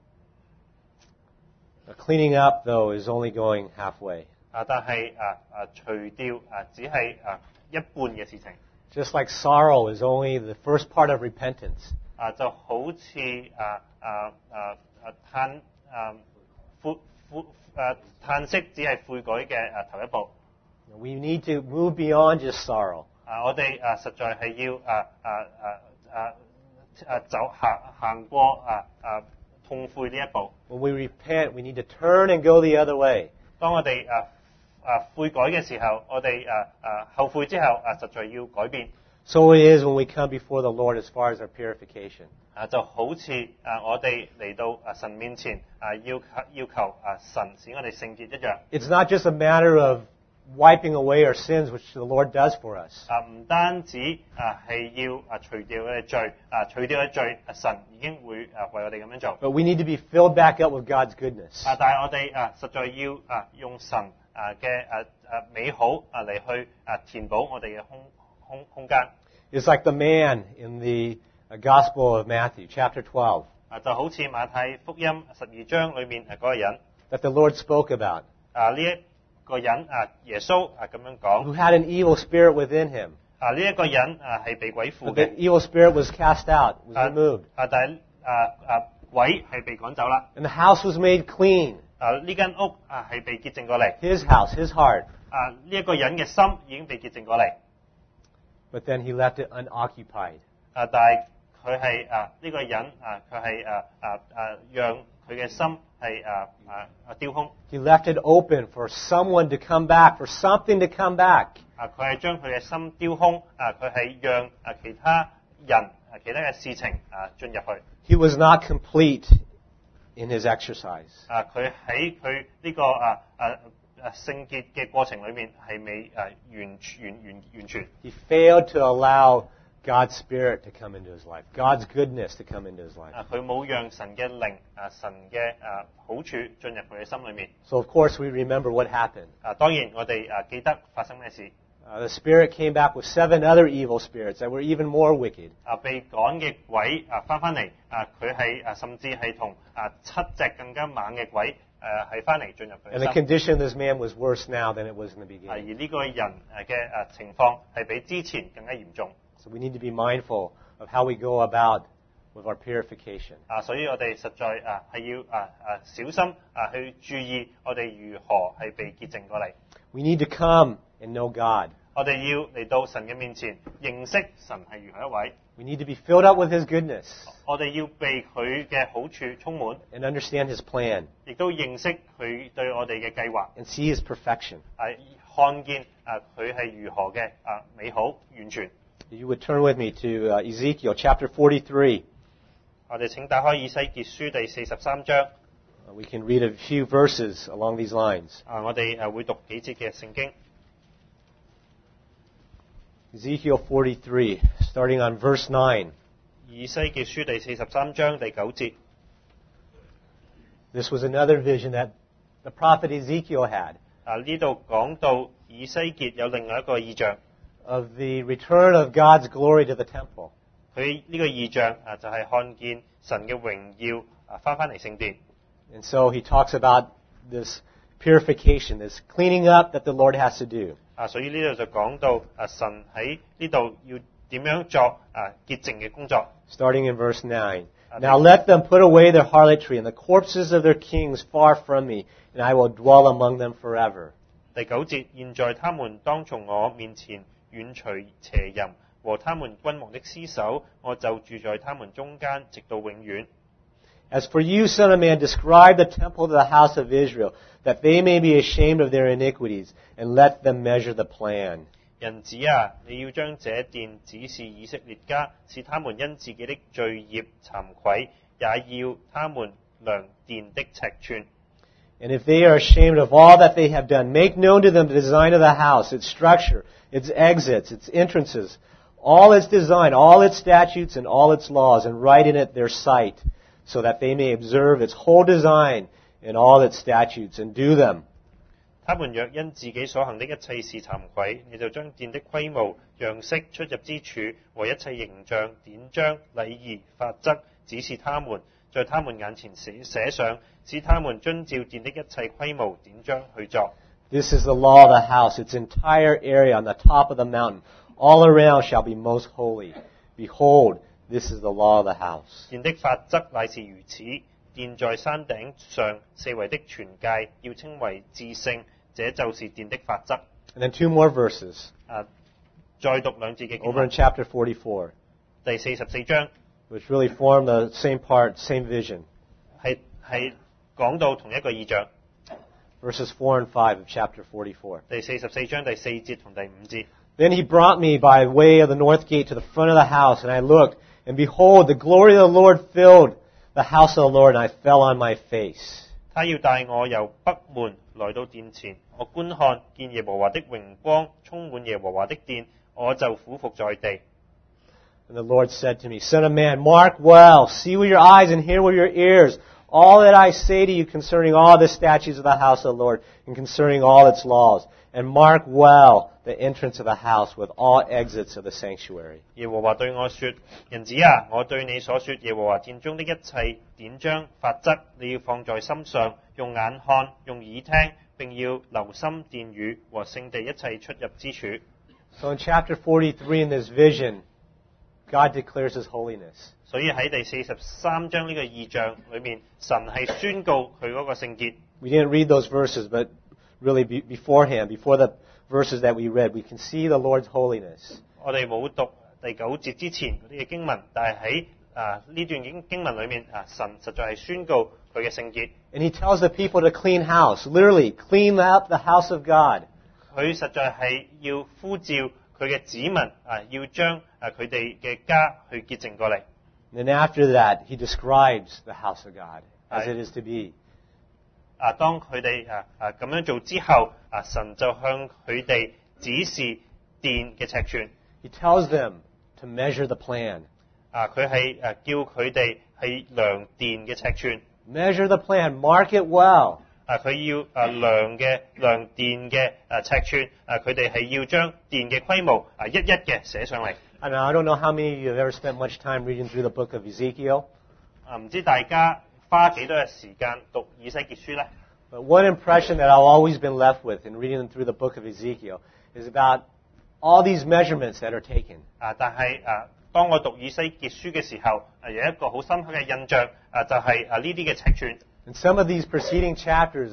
Now, cleaning up, though, is only going halfway. 啊但係啊啊除掉啊只係啊一半嘅事情。 Just like sorrow is only the first part of repentance. 啊就好似啊啊啊啊嘆啊悔悔啊嘆息只係悔改嘅啊頭一步。 We need to move beyond just sorrow. 啊我哋啊實在係要啊啊啊啊啊走行行過啊啊痛悔呢一步。 When we repent, we need to turn and go the other way. 當我哋啊啊悔改嘅時候，我哋啊啊後悔之後啊實在要改變。 So it is when we come before the Lord as far as our purification. 啊就好似啊我哋嚟到啊神面前啊要要求啊神使我哋聖潔一樣。 It's not just a matter of wiping away our sins, which the Lord does for us. 啊唔單止啊係要啊除掉我哋罪啊除掉嘅罪，啊神已經會啊為我哋咁樣做。 But we need to be filled back up with God's goodness. 啊但係我哋啊實在要啊用神啊嘅啊啊美好啊嚟去啊填補我哋嘅空空空間。 It's like the man in the uh, Gospel of Matthew, chapter twelve, 啊就好似馬太福音十二章裏面啊嗰個人 that the Lord spoke about, 啊呢一個人啊耶穌啊咁樣講 who had an evil spirit within him. 啊呢一個人啊係被鬼附 But the 嘅 evil spirit was cast out, was 啊 removed. 啊但係啊啊鬼係被趕走啦。 And the house was made clean. 啊呢間屋啊係被潔淨過嚟。 His house, his heart. 啊呢一個人嘅心已經被潔淨過嚟。 But then he left it unoccupied. 啊但係佢係啊呢個人啊佢係啊啊啊讓佢嘅心係啊啊啊丟空。 He left it open for someone to come back, for something to come back. 啊佢係將佢嘅心丟空。啊佢係讓啊其他人啊其他嘅事情啊進入去。 He was not complete in his exercise. 啊佢喺佢呢個啊啊啊聖潔嘅過程裏面係未啊完全完完完全。 He failed to allow God's Spirit to come into his life, God's goodness to come into his life. 啊佢冇讓神嘅靈啊神嘅啊好處進入佢嘅心裏面。 So of course we remember what happened. 啊當然我哋啊記得發生咩事。 Uh, the Spirit came back with seven other evil spirits that were even more wicked. 啊被趕嘅鬼啊翻翻嚟啊佢係啊甚至係同啊七隻更加猛嘅鬼誒係翻嚟進入佢 And the 嘅心。 condition of this man was worse now than it was in the 啊而 beginning. 呢個人誒嘅誒情況係比之前更加嚴重。 So we need to be mindful of how we go about with our purification. 啊，所以我哋實在啊係要啊啊小心啊去注意我哋如何係被潔淨過嚟。 We need to come and know God. 我哋要嚟到神嘅面前認識神係如何一位。 We need to be filled up with His goodness 我哋要被佢嘅好處充滿， and understand His plan 亦都認識佢對我哋嘅計劃， and see His perfection. 啊看見啊佢係如何嘅啊美好完全。 You would turn with me to uh, Ezekiel chapter forty-three. 我哋請打開以西結書第四十三章。 Uh, we can read a few verses along these lines. 啊，我哋誒會讀幾節嘅聖經。 Ezekiel forty-three, starting on verse nine. 以西結書第四十三章第九節。 This was another vision that the prophet Ezekiel had 啊，呢度講到以西結有另外一個異象， of the return of God's glory to the temple. 佢呢個異象啊就係、看見神嘅榮耀啊翻返嚟聖殿。 And so he talks about this purification, this cleaning up that the Lord has to do. 啊，所以呢度就講到啊，神喺呢度要點樣作啊潔淨嘅工作。 Starting in verse nine. Now let them put away their harlotry and the corpses of their kings far from me, and I will dwell among them forever. 第九節，現在他們當從我面前遠除邪淫和他們君王的屍首，我就住在他們中間，直到永遠。 As for you, son of man, describe the temple to the house of Israel, that they may be ashamed of their iniquities, and let them measure the plan. 人子啊，你要將這殿指示以色列家，使他們因自己的罪孽慚愧，也要他們量殿的尺寸。 And if they are ashamed of all that they have done, make known to them the design of the house, its structure, its exits, its entrances, all its design, all its statutes, and all its laws, and write in it their sight, so that they may observe its whole design and all its statutes, and do them. 他們若因自己所行的一切事慚愧，你就將殿的規模、樣式、出入之處和一切形象、典章、禮儀、法則指示他們，在他們眼前寫寫上，使他們遵照殿的一切規模、典章去作。 This is the law of the house, its entire area on the top of the mountain. All around shall be most holy. Behold, this is the law of the house. 殿的法則乃是如此，殿在山頂上四圍的全界要稱為至聖，這就是殿的法則。 And then two more verses 啊，再讀兩節嘅經 over 文 in chapter forty-four, 第四十四章 which really form the same part, same vision. 係係講到同一個異象。 Verses four and five of chapter forty-four. 第四十四章第四節同第五節。 Then he brought me by way of the north gate to the front of the house, and I looked, and behold, the glory of the Lord filled the house of the Lord, and I fell on my face. 他要帶我由北門來到殿前，我觀看見耶和華的榮光充滿耶和華的殿，我就俯伏在地。 And the Lord said to me, Son of man, mark well, see with your eyes and hear with your ears all that I say to you concerning all the statutes of the house of the Lord and concerning all its laws. And mark well the entrance of the house with all exits of the sanctuary. 耶和華對我說：人子啊，我對你所說耶和華殿中的一切典章法則，你要放在心上，用眼看，用耳聽，並要留心殿宇和聖地一切出入之處。 So in chapter forty-three in this vision, God declares His holiness. 所以喺第四十三章呢個異象裏面，神係宣告佢嗰個聖潔。 We didn't read those verses, but really be, beforehand, before the verses that we read, we can see the Lord's holiness. 我哋冇讀第九節之前嗰啲嘅經文，但係喺啊呢段經經文裏面啊，神實在係宣告佢嘅聖潔。 And He tells the people to clean house, literally clean up the house of God. 佢實在係要呼召佢嘅子民啊，要將啊佢哋嘅家去潔淨過嚟。 And then after that, He describes the house of God as Aye. it is to be. 啊，當佢哋啊啊咁樣做之後，啊神就向佢哋指示殿嘅尺寸。 He tells them to measure the plan. 啊，佢係誒叫佢哋係量殿嘅尺寸。 Measure the plan. Mark it well. 啊，佢要啊量嘅量殿嘅誒尺寸。啊，佢哋係要將殿嘅規模啊一一嘅寫上嚟。 I mean, I don't know how many of you have ever spent much time reading through the book of Ezekiel. 啊，唔知大家花幾多日時間讀以西結書咧？ But one impression that I've always been left with in reading through the book of Ezekiel is about all these measurements that are taken. 啊，但係啊，當我讀以西結書嘅時候，啊有一個好深刻嘅印象，啊就係啊呢啲嘅尺寸。 In some of these preceding chapters,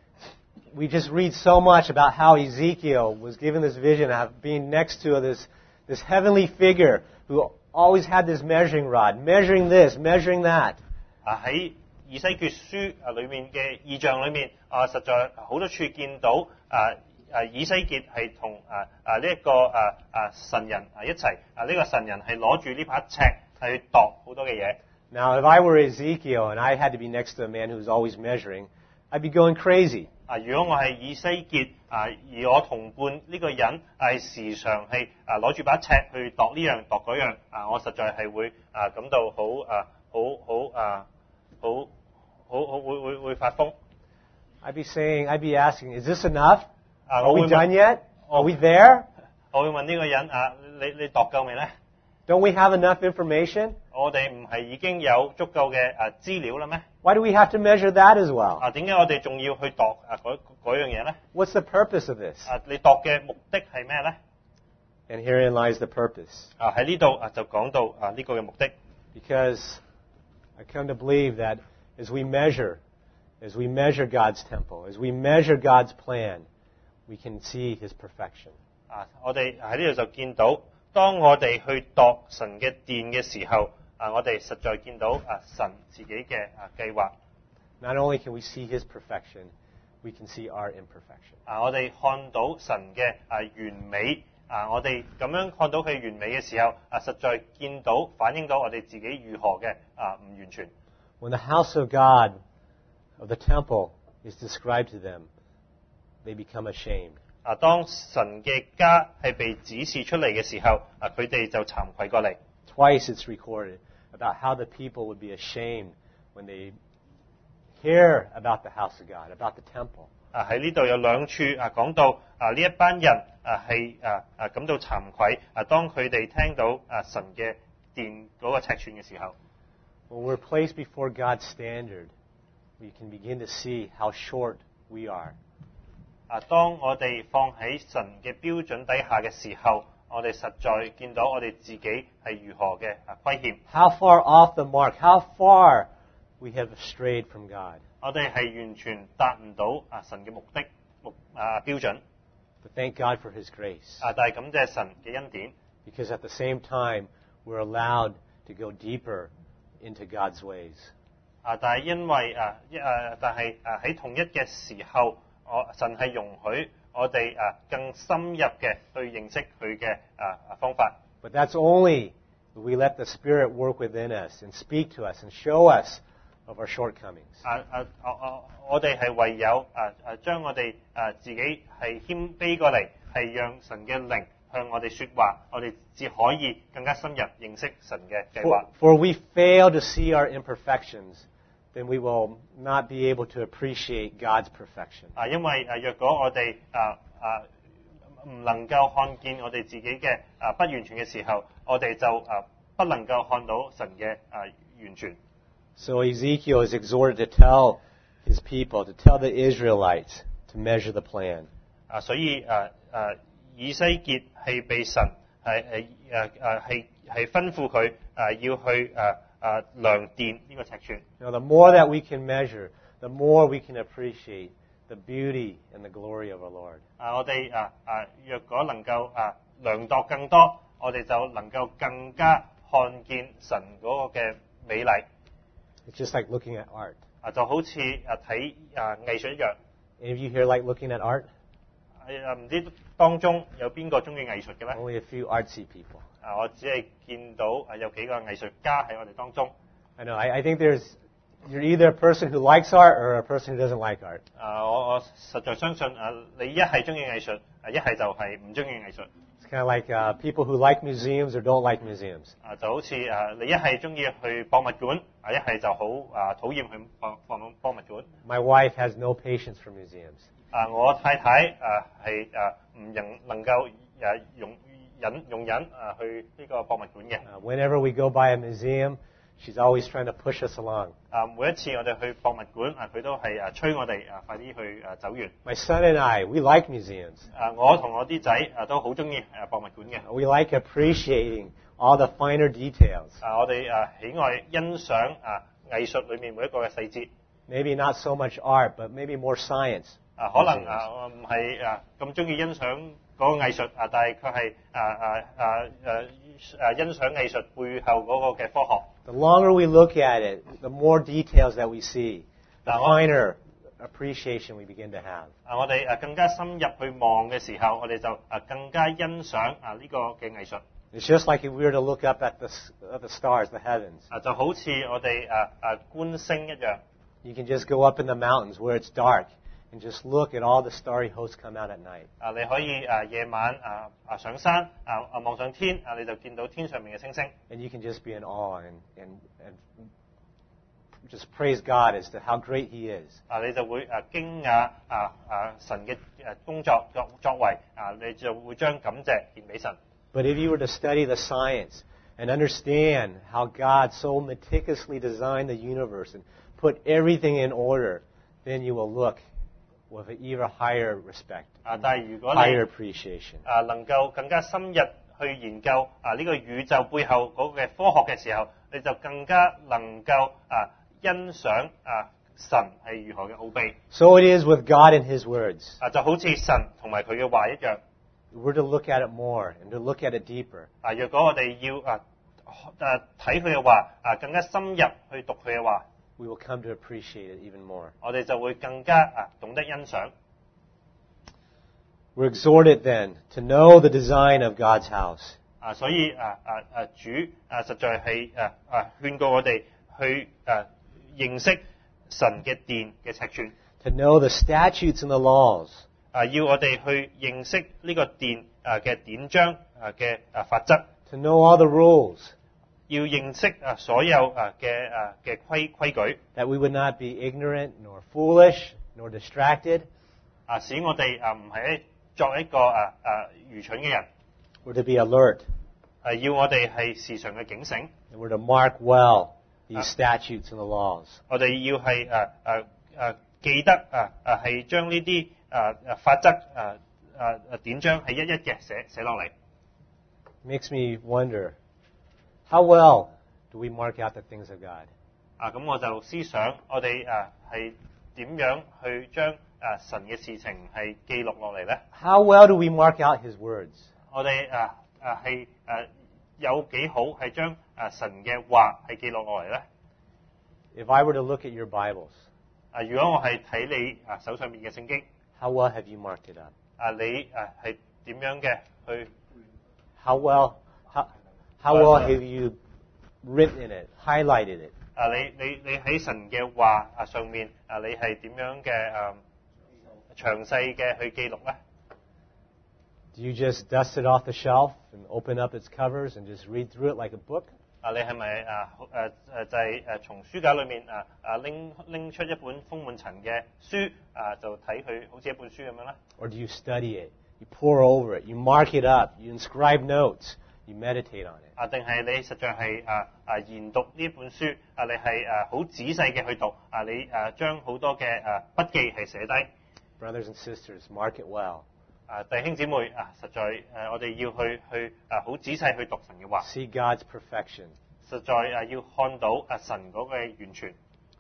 we just read so much about how Ezekiel was given this vision of being next to this, this heavenly figure who always had this measuring rod, measuring this, measuring that. 啊喺以西結書啊裏面嘅異象裏面，啊實在好多處見到啊啊以西結係同啊啊呢一個啊啊神人啊一齊，啊呢個神人係攞住呢把尺係去度好多嘅嘢。 Now, if I were Ezekiel and I had to be next to a man who's always measuring, I'd be going crazy. 啊，如果我係以西結啊，而我同伴呢個人係時常係啊攞住把尺去度呢樣度嗰樣，啊我實在係會啊感到好啊好好啊好好好會會會發瘋。 I'd be saying, I'd be asking, is this enough? 啊， Are 我 we 會 done 問， yet? Are we there? 我會問呢個人啊，你你度夠未咧？ Don't we have enough information? 我哋唔係已經有足夠嘅啊資料啦咩？ Why do we have to measure that as well? 啊，點解我哋仲要去度啊嗰嗰樣嘢咧？ What's the purpose of this? 啊，你度嘅目的係咩咧？ And herein lies the purpose. 啊，喺呢度啊就講到啊呢個嘅目的。 Because I come to believe that as we measure, as we measure God's temple, as we measure God's plan, we can see His perfection. 啊，我哋喺呢度就見到，當我哋去度神嘅殿嘅時候，啊，我哋實在見到啊神自己嘅啊計劃。 Not only can we see His perfection, we can see our imperfection. 啊，我哋看到神嘅啊完美。啊，我哋咁樣看到佢完美嘅時候，啊，實在見到反映到我哋自己如何嘅啊唔完全。 When the house of God, of the temple, is described to them, they become ashamed. 啊，當神嘅家係被指示出嚟嘅時候，啊，佢哋就慚愧過嚟。 Twice it's recorded about how the people would be ashamed when they hear about the house of God, about the temple. 啊，喺呢度有兩處啊講到啊呢一班人啊係啊啊感到慚愧啊，當佢哋聽到啊神嘅殿嗰個尺寸嘅時候， When we're placed before God's standard, we can begin to see how short we are. 啊，當我哋放喺神嘅標準底下嘅時候，我哋實在見到我哋自己係如何嘅啊虧欠。 How far off the mark, how far we have strayed from God. 我哋係完全達唔到啊神嘅目的目啊標準。 But thank God for His grace. 啊，但係感謝神嘅恩典。 Because at the same time, we're allowed to go deeper into God's ways. 啊，但係因為啊一啊，但係啊喺同一嘅時候，我神係容許我哋啊更深入嘅去認識佢嘅啊啊方法。 But that's only if we let the Spirit work within us and speak to us and show us of our shortcomings. 啊啊啊啊！我哋係唯有啊啊將我哋啊自己係謙卑過嚟，係讓神嘅靈向我哋說話，我哋至可以更加深入認識神嘅計 For, 劃。 for we fail to see our imperfections, then we will not be able to appreciate God's perfection. 啊，因為啊，若果我哋啊啊唔能夠看見我哋自己嘅啊不完全嘅時候，我哋就啊不能夠看到神嘅啊完全。 So Ezekiel is exhorted to tell his people, to tell the Israelites, to measure the plan. 啊，所以啊啊以西結係被神係係誒誒係係吩咐佢啊要去啊啊量殿呢個尺寸。 Now, the more that we can measure, the more we can appreciate the beauty and the glory of our Lord. 啊，我哋啊啊若果能夠啊量度更多，我哋就能夠更加看見神嗰個嘅美麗。 It's just like looking at art. 啊，就好似啊睇啊藝術一樣。 Any of you here like looking at art? 啊唔知當中有邊個中意藝術嘅咧？ Only a few artsy people. 啊，我只係見到啊有幾個藝術家喺我哋當中。 I know. I, I think there's you're either a person who likes art or a person who doesn't like art. 啊，我我實在相信啊，你一係中意藝術，啊一係就係唔中意藝術。 It's kind of like uh, people who like museums or don't like museums. 啊，就好似啊，你一係中意去博物館，啊一係就好啊討厭去博博博物館。 My wife has no patience for museums. 啊，我太太啊係啊唔能能夠誒容忍容忍啊去呢個博物館嘅。 Uh, whenever we go by a museum, she's always trying to push us along. 啊，每一次我哋去博物館，啊佢都係啊催我哋啊快啲去啊走完。 My son and I, we like museums. 啊，我同我啲仔啊都好中意誒博物館嘅。 We like appreciating all the finer details. 啊，我哋啊喜愛欣賞啊藝術裏面每一個嘅細節。 Maybe not so much art, but maybe more science. 啊，可能啊我唔係啊咁中意欣賞嗰個藝術啊，但係佢係啊啊啊誒誒欣賞藝術背後嗰個嘅科學。 The longer we look at it, the more details that we see, the Now, finer appreciation we begin to have. 啊，我哋誒更加深入去望嘅時候，我哋就誒更加欣賞啊呢個嘅藝術。 It's just like if we were to look up at the, s- at the stars, the heavens. 啊，就好似我哋誒誒觀星一樣。 You can just go up in the mountains where it's dark and just look at all the starry hosts come out at night. 啊，你可以誒夜晚啊啊上山啊啊望上天啊，你就見到天上面嘅星星。 And you can just be in awe and, and, and just praise God as to how great He is. 啊，你就會啊驚訝啊啊神嘅誒工作作作為啊，你就會將感謝獻俾神。 But if you were to study the science and understand how God so meticulously designed the universe and put everything in order, then you will look with an even higher respect, 啊，但係如果 higher 你 appreciation. 啊能夠更加深入去研究啊呢個宇宙背後嗰個嘅科學嘅時候，你就更加能夠啊欣賞啊神係如何嘅奧秘。 So it is with God and His words. 啊，就好似神同埋佢嘅話一樣。 We're to look at it more and to look at it deeper. 啊，若果我哋要啊啊睇佢嘅話啊更加深入去讀佢嘅話， We will come to appreciate it even more. 我哋就會更加啊懂得欣賞。 We're exhorted then to know the design of God's house. 啊，所以啊啊啊主啊實在係啊啊勸告我哋去啊認識神嘅殿嘅尺寸。 To know the statutes and the laws. 啊，要我哋去認識呢個殿啊嘅典章啊嘅啊法則， To know all the rules. 要認識啊所有啊嘅啊嘅規規矩， That we would not be ignorant nor foolish nor distracted. 啊使我哋啊唔係作一個啊啊愚蠢嘅人， We're to be alert. 啊要我哋係時常嘅警醒， And we're to mark well these Ah. statutes and the laws. 我哋要係啊啊啊記得啊啊係將呢啲啊啊法則啊啊啊典章係一一嘅寫寫落嚟。 Makes me wonder, how well do we mark out the things of God? 啊咁我就思想我哋啊係點樣去將啊神嘅事情係記錄落嚟咧？ How well do we mark out His words? 我哋啊啊係誒有幾好係將啊神嘅話係記錄落嚟咧？ If I were to look at your Bibles, 啊如果我係睇你啊手上面嘅聖經， how well have you marked it up? 啊你啊係點樣嘅去 How well, how, how well have you written in it, highlighted it? 啊你你你喺神嘅話啊上面啊你係點樣嘅誒詳細嘅去記錄咧？ Do you just dust it off the shelf and open up its covers and just read through it like a book? 啊你係咪啊誒誒就係誒從書架裏面啊啊拎拎出一本封滿塵嘅書啊就睇佢好似一本書咁樣咧？ Or do you study it? You pore over it. You mark it up. You inscribe notes. You meditate on it. 啊，定係你實在係啊啊研讀呢本書啊？你係啊好仔細嘅去讀啊？你啊將好多嘅啊筆記係寫低 Brothers and sisters, mark it well. 啊，弟兄姊妹啊，實在誒、啊、我哋要去去啊好仔細去讀神嘅話， See God's perfection. 實在啊要看到啊神嗰個完全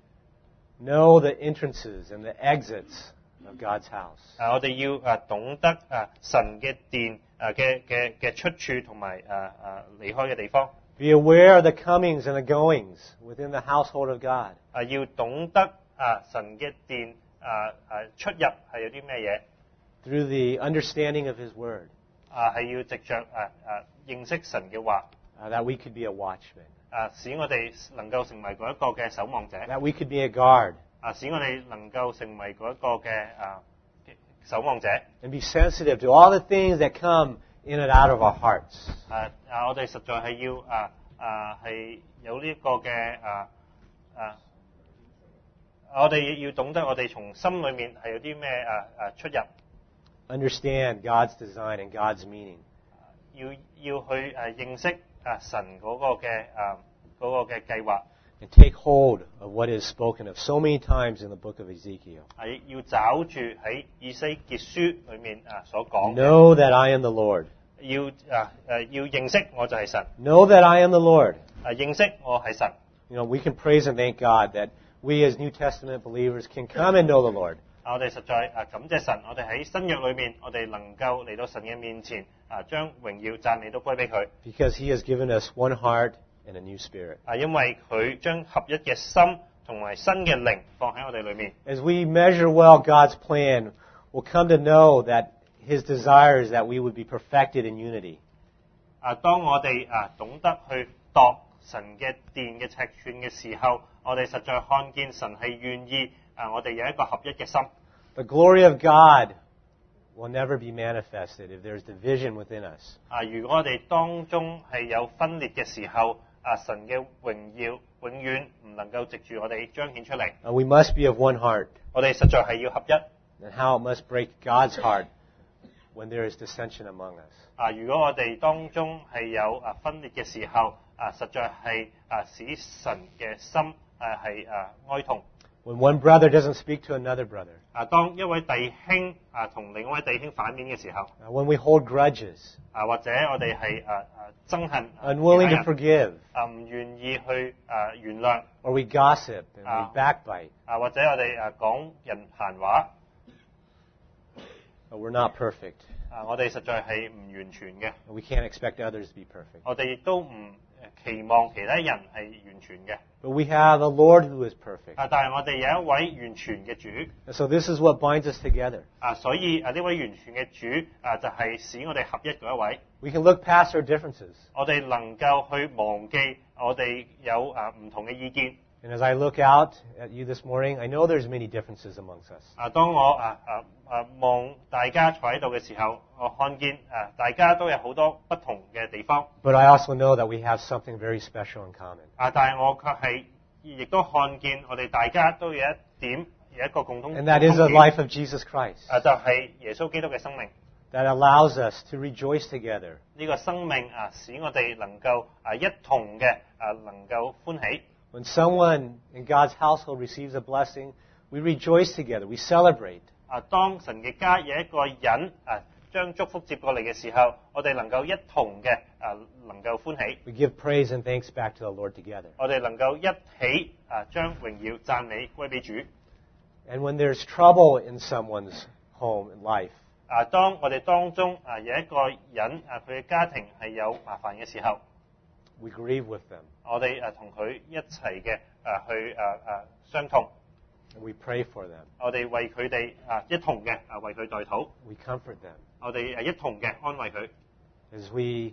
Know the entrances and the exits of God's house. 啊，我哋要啊懂得啊神嘅殿啊嘅嘅嘅出處同埋啊啊離開嘅地方 Be aware of the comings and the goings within the household of God. 啊，要懂得啊神嘅殿啊啊出入係有啲咩嘢。 Through the understanding of His Word, 啊，係要藉着啊啊認識神嘅話， uh, that we could be a watchman, 啊使我哋能夠成為嗰一個嘅守望者， that we could be a guard, 啊使我哋能夠成為嗰一個嘅啊守望者， and be sensitive to all the things that come in and out of our hearts. 啊啊我哋實在係要啊啊係有呢一個嘅啊啊，我哋要懂得我哋從心裏面係有啲咩啊啊出入， Understand God's design and God's meaning. 要要去誒認識啊神嗰個嘅啊嗰個嘅計劃。 And take hold of what is spoken of so many times in the book of Ezekiel. 係要找住喺以西結書裏面啊所講嘅， Know that I am the Lord. 要啊誒要認識我就係神， Know that I am the Lord. 啊認識我係神。 You know, we can praise and thank God that we as New Testament believers can come and know the Lord. 啊我哋實在啊感謝神，我哋喺新約裏面，我哋能夠嚟到神嘅面前啊，將榮耀讚美都歸俾佢。 Because He has given us one heart and a new spirit. 啊，因為佢將合一嘅心同埋新嘅靈放喺我哋裏面。 As we measure well God's plan, we'll come to know that His desire is that we would be perfected in unity. 啊，當我哋啊懂得去度神嘅殿嘅尺寸嘅時候，我哋實在看見神係願意啊，我哋有一個合一嘅心。 The glory of God will never be manifested if there's division within us. 啊，如果我哋當中係有分裂嘅時候，啊，神嘅榮耀永遠唔能夠藉住我哋彰顯出嚟。 Uh, we must be of one heart, 我哋實在係要合一。 and how it must break God's heart when there is dissension among us. 啊，如果我哋當中係有啊分裂嘅時候，啊實在係啊使神嘅心誒係啊哀痛。 When one brother doesn't speak to another brother, 啊，當一位弟兄啊同另一位弟兄反面嘅時候， uh, when we hold grudges, 啊或者我哋係啊啊憎恨，啊 unwilling 其他 to 人 forgive, 啊唔願意去啊原諒， or we gossip and Ah. we backbite, 啊或者我哋啊講人閒話， but we're not perfect. 啊我哋實在係唔完全嘅， And we can't expect others to be perfect. 我哋亦都唔期望其他人係完全嘅。 But we have a Lord who is perfect. 啊，但係我哋有一位完全嘅主。 And so this is what binds us together. 啊，所以啊呢位完全嘅主啊就係、使我哋合一嗰一位。 We can look past our differences. 我哋能夠去忘記我哋有啊唔同嘅意見。 And as I look out at you this morning, I know there's many differences amongst us. 啊，當我啊啊啊望大家坐喺度嘅時候，我看見啊大家都有好多不同嘅地方。 But I also know that we have something very special in common. 啊，但係我卻係亦都看見我哋大家都有一點有一個共通 And that is the 共通點 life of Jesus Christ. 啊，就係、耶穌基督嘅生命。 That allows us to rejoice together. 呢、個生命啊，使我哋能夠啊一同嘅啊能夠歡喜。 When someone in God's household receives a blessing, we rejoice together. We celebrate. 啊，當神嘅家有一個人啊將祝福接過嚟嘅時候，我哋能夠一同嘅啊能夠歡喜， We give praise and thanks back to the Lord together. 我哋能夠一起啊將榮耀讚美歸俾主。 And when there's trouble in someone's home and life, 啊，當我哋當中啊有一個人啊佢嘅家庭係有麻煩嘅時候， we grieve with them. 我哋啊同佢一齊嘅啊去啊啊傷痛， And we pray for them. 我哋為佢哋啊一同嘅啊為佢代禱， We comfort them. 我哋啊一同嘅安慰佢。 As we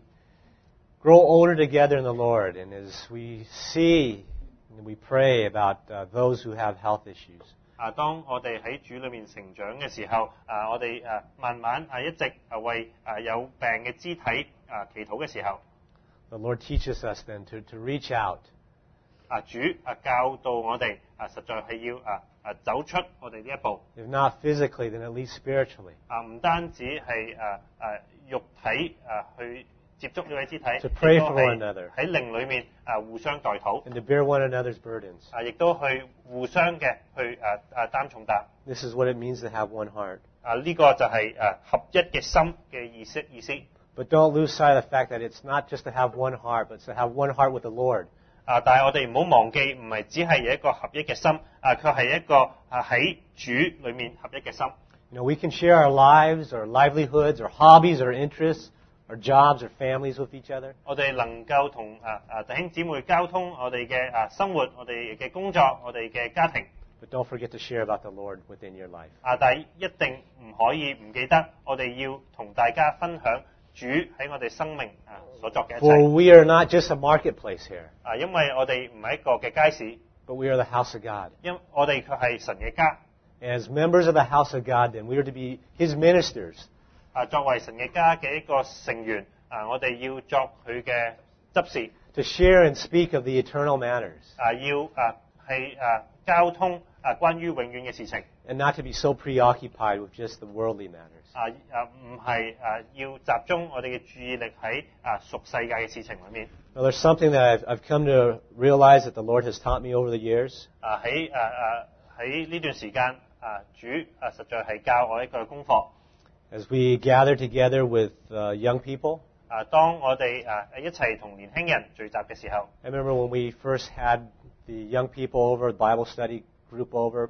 grow older together in the Lord, and as we see and we pray about uh, those who have health issues, 啊，當我哋喺主裏面成長嘅時候，啊，我哋啊慢慢啊一直啊為啊有病嘅肢體啊祈禱嘅時候， the Lord teaches us then to, to reach out 啊主啊教導我哋啊實在係要啊啊走出我哋呢一步， if not physically, then at least spiritually, 啊唔單止係啊啊肉體啊去接觸呢位肢體， To pray 亦都 for 係 one another. 喺靈裏面啊互相代禱， and to bear one another's burdens. 啊亦都去互相嘅去啊啊擔重擔， This is what it means to have one heart. 啊呢、個就係啊合一嘅心嘅意思意思。 But don't lose sight of the fact that it's not just to have one heart, but it's to have one heart with the Lord. 啊！但係我哋唔好忘記，唔係只係有一個合一嘅心，啊，卻係一個啊喺主裏面合一嘅心。 You know, we can share our lives, our livelihoods, our hobbies, our interests, our jobs, our families with each other. 我哋能夠同啊啊弟兄姊妹交通我哋嘅啊生活、我哋嘅工作、我哋嘅家庭。 But don't forget to share about the Lord within your life. 啊！但係一定唔可以唔記得，我哋要同大家分享主喺我哋生命啊所作嘅一 For 切。 we are not just a marketplace here, 啊，因為我哋唔係一個嘅街市， but we are the house of God. 因我哋卻係神嘅家。 As members of the house of God, then, we are to be His ministers. 啊，作為神嘅家嘅一個成員，啊，我哋要作佢嘅執事。 To share and speak of the eternal matters, 啊，要啊係啊交通啊關於永遠嘅事情， and not to be so preoccupied with just the worldly matters. 啊啊唔係啊要集中我哋嘅注意力喺啊屬世界嘅事情裏面。 Now, there's something that I've, I've come to realize that the Lord has taught me over the years. 啊喺啊啊喺呢段時間啊主啊實在係教我一個功課。 As we gather together with uh, young people, 啊，當我哋啊一齊同年輕人聚集嘅時候， I remember when we first had the young people over, the Bible study group over,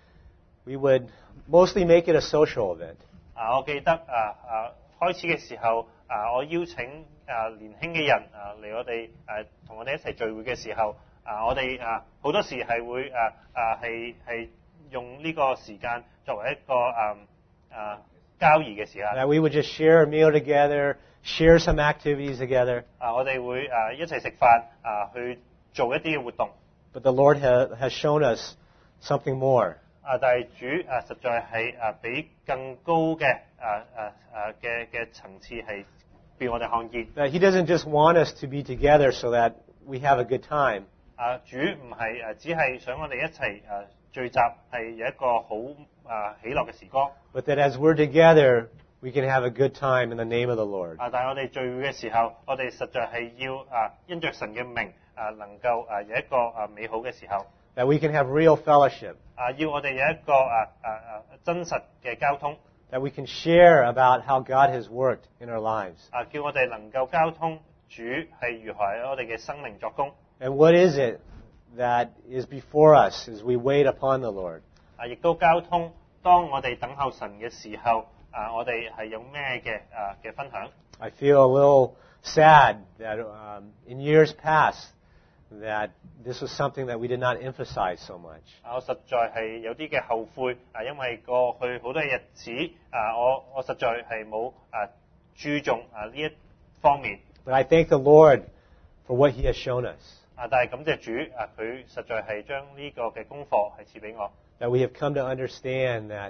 we would mostly make it a social event. 啊，我記得啊啊開始嘅時候啊，我邀請啊年輕嘅人啊嚟我哋誒同我哋一齊聚會嘅時候，啊我哋啊好多時係會啊啊係係用呢個時間作為一個啊啊交易嘅時間。 That we would just share a meal together, share some activities together. 啊，我哋會啊一齊食飯啊去做一啲嘅活動。 But the Lord ha- has shown us something more. 啊，但係主啊，實在係啊，比更高嘅啊啊啊嘅嘅層次係俾我哋看見。 That He doesn't just want us to be together so that we have a good time, 啊，主唔係誒只係想我哋一齊誒聚集，係有一個好啊喜樂嘅時光。 But that as we're together, we can have a good time in the name of the Lord. 啊，但係我哋聚會嘅時候，我哋實在係要啊因着神嘅名啊，能夠啊有一個啊美好嘅時候。 That we can have real fellowship. 啊，要我哋有一個啊啊啊真實嘅交通。 That we can share about how God has worked in our lives. 啊，叫我哋能夠交通主係如何喺我哋嘅生命作工。 And what is it that is before us as we wait upon the Lord? 啊，亦都交通當我哋等候神嘅時候，啊，我哋係有咩嘅啊嘅分享。 I feel a little sad that um, in years past that this was something that we did not emphasize so much. 啊，我實在係有啲嘅後悔啊，因為過去好多日子啊，我我實在係冇啊注重啊呢一方面。 But I thank the Lord for what He has shown us. 啊，但係感謝主啊，佢實在係將呢個嘅功課係賜俾我。 That we have come to understand that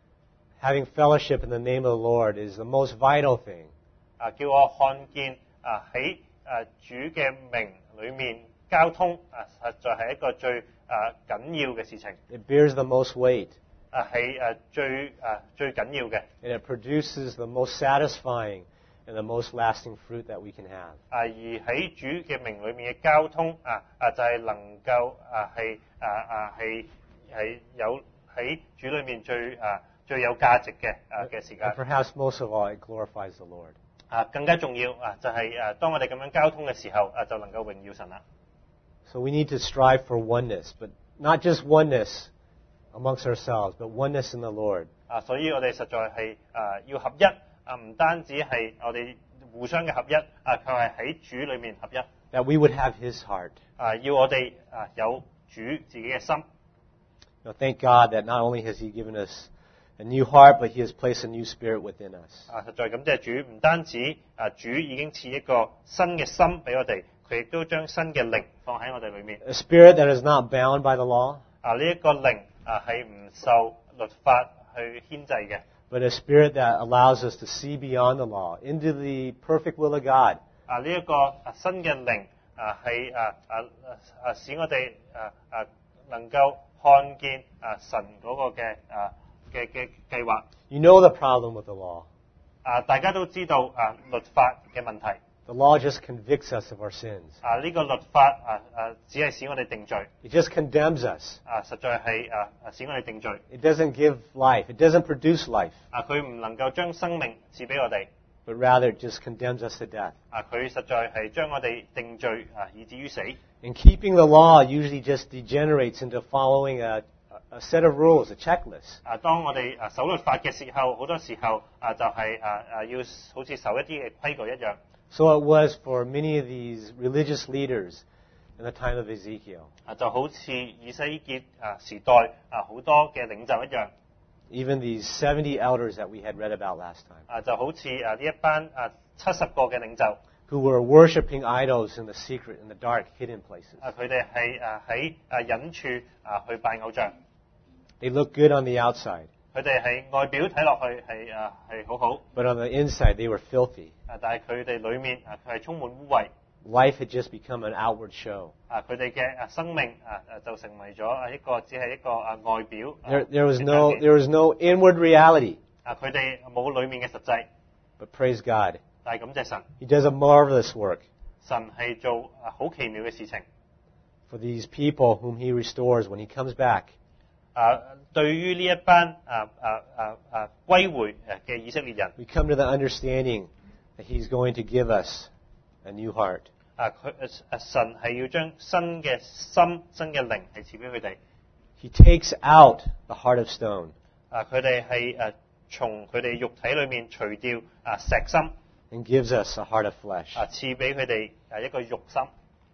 having fellowship in the name of the Lord is the most vital thing. 啊，叫我看見啊喺啊主嘅名裏面交通啊，實在係一個最啊緊要嘅事情。 It bears the most weight. 啊，係誒最啊最緊要嘅。 And it produces the most satisfying and the most lasting fruit that we can have. 啊，而喺主嘅名裏面嘅交通啊啊，就係能夠啊係啊啊係係有喺主裏面最啊最有價值嘅啊嘅時 And 間。 perhaps most of all, it glorifies the Lord. 啊，更加重要啊，就係誒當我哋咁樣交通嘅時候啊，就能夠榮耀神啦。 So we need to strive for oneness, but not just oneness amongst ourselves, but oneness in the Lord. 啊，所以我哋實在係啊要合一啊，唔單止係我哋互相嘅合一啊，佢係喺主裏面合一。 That we would have His heart. 啊，要我哋啊有主自己嘅心。 Now, thank God that not only has He given us a new heart, but He has placed a new spirit within us. 啊，實在感謝主，唔單止啊主已經賜一個新嘅心俾我哋，佢亦都將新嘅靈放喺我哋裏面。 A spirit that is not bound by the law, 啊，呢一個靈啊係唔受律法去牽制嘅。 but a spirit that allows us to see beyond the law into the perfect will of God. 啊，呢一個啊新嘅靈啊係啊啊啊使我哋啊啊能夠看見啊神嗰個嘅啊嘅嘅計劃。 You know the problem with the law. 啊，大家都知道啊律法嘅問題。 The law just convicts us of our sins. 啊，呢個律法啊啊只係使我哋定罪。 It just condemns us. 啊，實在係啊啊使我哋定罪。 It doesn't give life. It doesn't produce life, 啊，佢唔能夠將生命賜俾我哋。 but rather it just condemns us to death. 啊，佢實在係將我哋定罪啊，以至於死。 And keeping the law usually just degenerates into following a, a set of rules, a checklist. 啊，當我哋啊守律法嘅時候，好多時候啊就係啊啊要好似守一啲嘅規矩一樣。 So it was for many of these religious leaders in the time of Ezekiel. 啊，就好似以西結啊時代啊好多嘅領袖一樣。 Even these seventy elders that we had read about last time, 啊，就好似啊呢一班啊七十個嘅領袖。 who were worshiping idols in the secret, in the dark, hidden places. 啊，佢哋係啊喺啊隱處啊去拜偶像。 They looked good on the outside, 佢哋係外表睇落去係啊係好好。 but on the inside they were filthy. 啊，但係佢哋裡面啊佢係充滿污穢。 Life had just become an outward show. 啊，佢哋嘅啊生命啊啊就成為咗啊一個只係一個啊外表。啊 There, there was 嘅 no, 單嘅 there was no inward reality. 啊，佢哋冇裡面嘅實際。 But praise God, 但係感謝神， He does a marvelous work 神係做啊好奇妙嘅事情。 for these people whom He restores when He comes back. 啊，對於呢一班啊啊啊啊歸回誒嘅以色列人， We come to the understanding that He's going to give us a new heart. 啊佢誒神係要將新嘅心、新嘅靈係賜俾佢哋。 He takes out the heart of stone 啊，佢哋係誒從佢哋肉體裏面除掉啊石心， and gives us a heart of flesh. 啊賜俾佢哋啊一個肉心。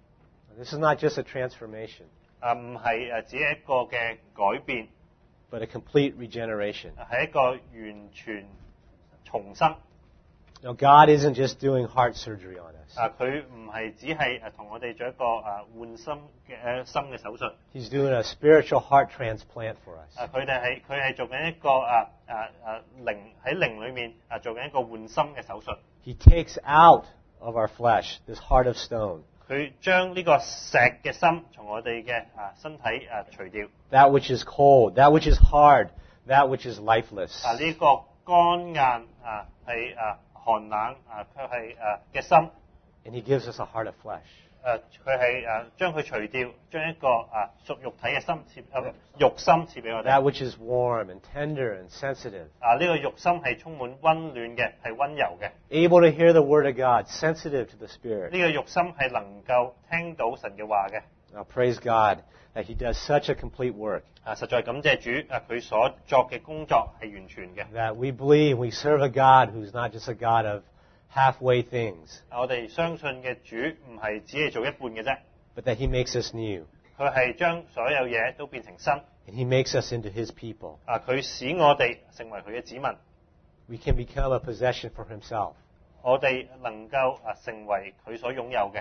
This is not just a transformation, 啊，唔係誒只係一個嘅改變， but a complete regeneration. 啊係一個完全重生。 Now, God isn't just doing heart surgery on us. 啊，佢唔係只係誒同我哋做一個啊換心嘅誒心嘅手術。 He's doing a spiritual heart transplant for us. 啊，佢哋係佢係做緊一個啊啊啊靈喺靈裏面啊做緊一個換心嘅手術。 He takes out of our flesh this heart of stone 佢將呢個石嘅心從我哋嘅啊身體啊除掉。 That which is cold, that which is hard, that which is lifeless. 啊呢、這個乾硬啊係啊寒冷啊卻係啊嘅心。 And he gives us a heart of flesh. 誒佢係誒將佢除掉，將一個啊屬肉體嘅心賜啊肉心賜俾我哋。 That which is warm and tender and sensitive. 啊呢、這個肉心係充滿溫暖嘅，係溫柔嘅。 Able to hear the word of God, sensitive to the Spirit. 呢個肉心係能夠聽到神嘅話嘅。 Now praise God that he does such a complete work. 啊實在感謝主啊佢所作嘅工作係完全嘅。 That we believe we serve a God who's not just a God of halfway things, 我哋相信嘅主唔係只係做一半嘅啫， but that he makes us new. 佢係將所有嘢都變成新。 And he makes us into his people. 啊佢使我哋成為佢嘅子民， We can become a possession for himself. 我哋能夠啊成為佢所擁有嘅。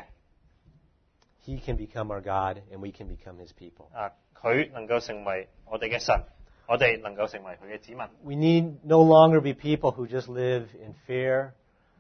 He can become our God and we can become his people. 啊佢能夠成為我哋嘅神，我哋能夠成為佢嘅子民。 We need no longer be people who just live in fear,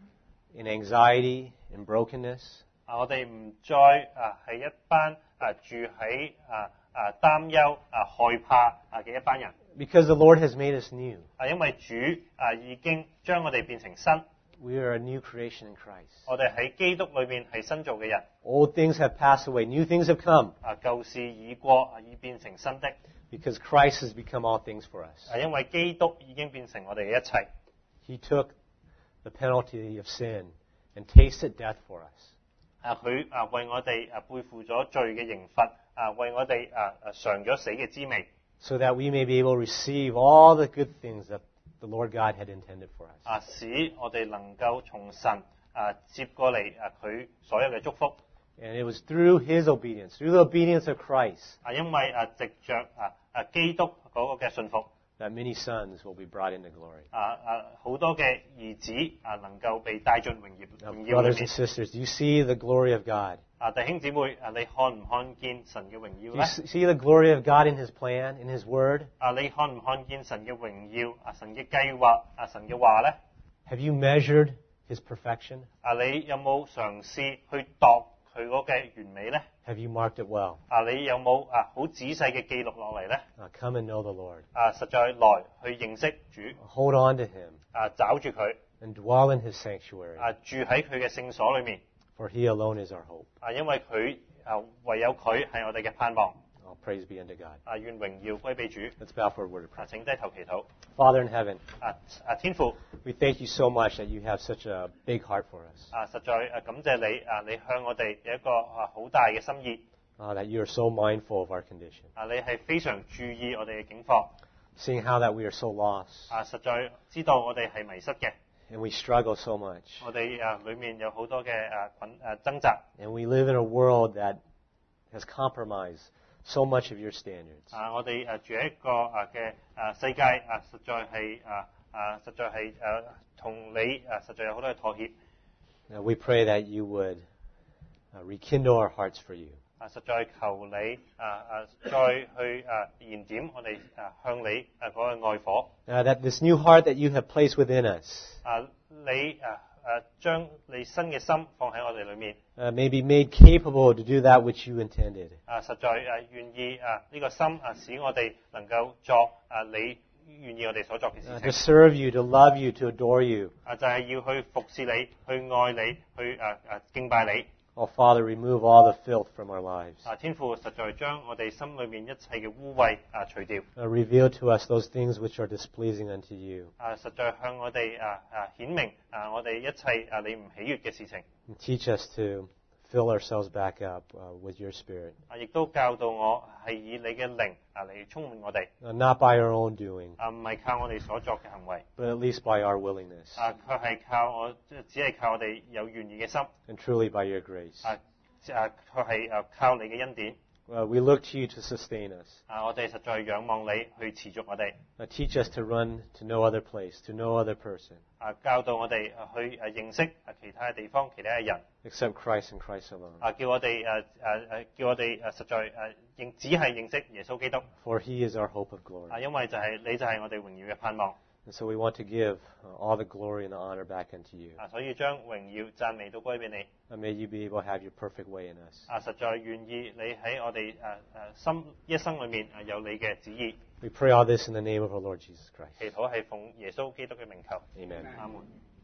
in anxiety, in brokenness. 啊我哋唔再啊係一班啊住喺啊啊擔憂啊害怕啊嘅一班人。 Because the Lord has made us new. 啊因為主啊已經將我哋變成新。 We are a new creation in Christ. 我哋喺基督裏面係新造嘅人。 Old things have passed away. New things have come. 啊舊事已過，啊已變成新的。 Because Christ has become all things for us. 啊因為基督已經變成我哋嘅一切。 He took the penalty of sin and tasted death for us. 啊佢啊為我哋啊背負咗罪嘅刑罰，啊為我哋啊啊嘗咗死嘅滋味。 So that we may be able to receive all the good things that the Lord God had intended for us. 啊使我哋能夠從神啊接過嚟啊佢所有嘅祝福。 And it was through his obedience, through the obedience of Christ, 啊因為啊藉着啊啊基督嗰個嘅信服， that many sons will be brought into glory. 啊啊好多嘅兒子啊能夠被帶進榮耀 Now, 榮耀裏 brothers 面 and。sisters, do you see the glory of God? 啊弟兄姊妹啊你看唔看見神嘅榮 Do 耀 you 咧？ see the glory of God in his plan, in his word? 啊你看唔看見神嘅榮耀啊神嘅計劃啊神嘅話咧？ Have you measured his perfection? 啊你有冇嘗試去度佢嗰嘅完美咧？ Have you marked it well? 啊你有冇啊好仔細嘅記錄落嚟咧？ Now come and know the Lord. 啊實在來去認識主， Hold on to him 啊找住佢， and dwell in his sanctuary, 啊住喺佢嘅聖所裏面。 for he alone is our hope. 啊因為佢啊唯有佢係我哋嘅盼望。 All praise be unto God. 啊願榮耀歸俾主。 Let's bow for a word of prayer. 啊請低頭祈禱。 Father in heaven, 啊啊天父， we thank you so much that you have such a big heart for us, 啊實在啊感謝你啊你向我哋有一個啊好大嘅心意。 uh, that you are so mindful of our condition, 啊你係非常注意我哋嘅境況。 seeing how that we are so lost 啊實在知道我哋係迷失嘅。 and we struggle so much, 我哋啊裏面有好多嘅啊捆啊掙扎。 and we live in a world that has compromised so much of your standards. 啊我哋啊住喺一個啊嘅啊世界啊實在係啊啊實在係誒同你啊實在有好多嘅妥協。 Now we pray that you would uh, rekindle our hearts for you. 啊實在求你啊啊再去啊燃點我哋啊向你啊嗰個愛火。 Uh, that this new heart that you have placed within us 啊你啊啊將你新嘅心放喺我哋裏面。 uh, may be made capable to do that which you intended. 啊實在啊願意啊呢個心啊使我哋能夠作啊你願意我哋所作嘅 Uh, 事 to 情。 serve you, to love you, to adore you. 啊就係要去服侍你，去愛你，去啊啊敬拜你。 Oh, Father, remove all the filth from our lives. 啊天父實在將我哋心裏面一切嘅污穢啊除掉。 Uh, reveal to us those things which are displeasing unto you. 啊實在向我哋啊啊顯明啊我哋一切啊你唔喜悅嘅事情。 And teach us to fill ourselves back up uh, with your Spirit. 啊亦都教導我係以你嘅靈啊嚟充滿我哋。 Uh, not by our own doing, 啊唔係靠我哋所作嘅行為。 but at least by our willingness 啊佢係靠我只係靠我哋有願意嘅心。 and truly by your grace. 啊啊佢係啊靠你嘅恩典。 Uh, we look to you to sustain us. 啊我哋實在仰望你去持續我哋。 Uh, teach us to run to no other place, to no other person, 啊教導我哋啊去啊認識啊其他嘅地方、其他嘅人。 except Christ and Christ alone. 啊叫我哋誒誒誒叫我哋誒實在誒認只係認識耶穌基督。 For he is our hope of glory. 啊因為就係、你就係我哋榮耀嘅盼望。 And so we want to give uh, all the glory and the honor back unto you. 啊，所以將榮耀讚美都歸俾你。 And may you be able to have your perfect way in us. 啊，實在願意你喺我哋誒誒心一生裏面啊有你嘅旨意。 We pray all this in the name of our Lord Jesus Christ. 祈禱係奉耶穌基督嘅名求。 Amen. 阿門。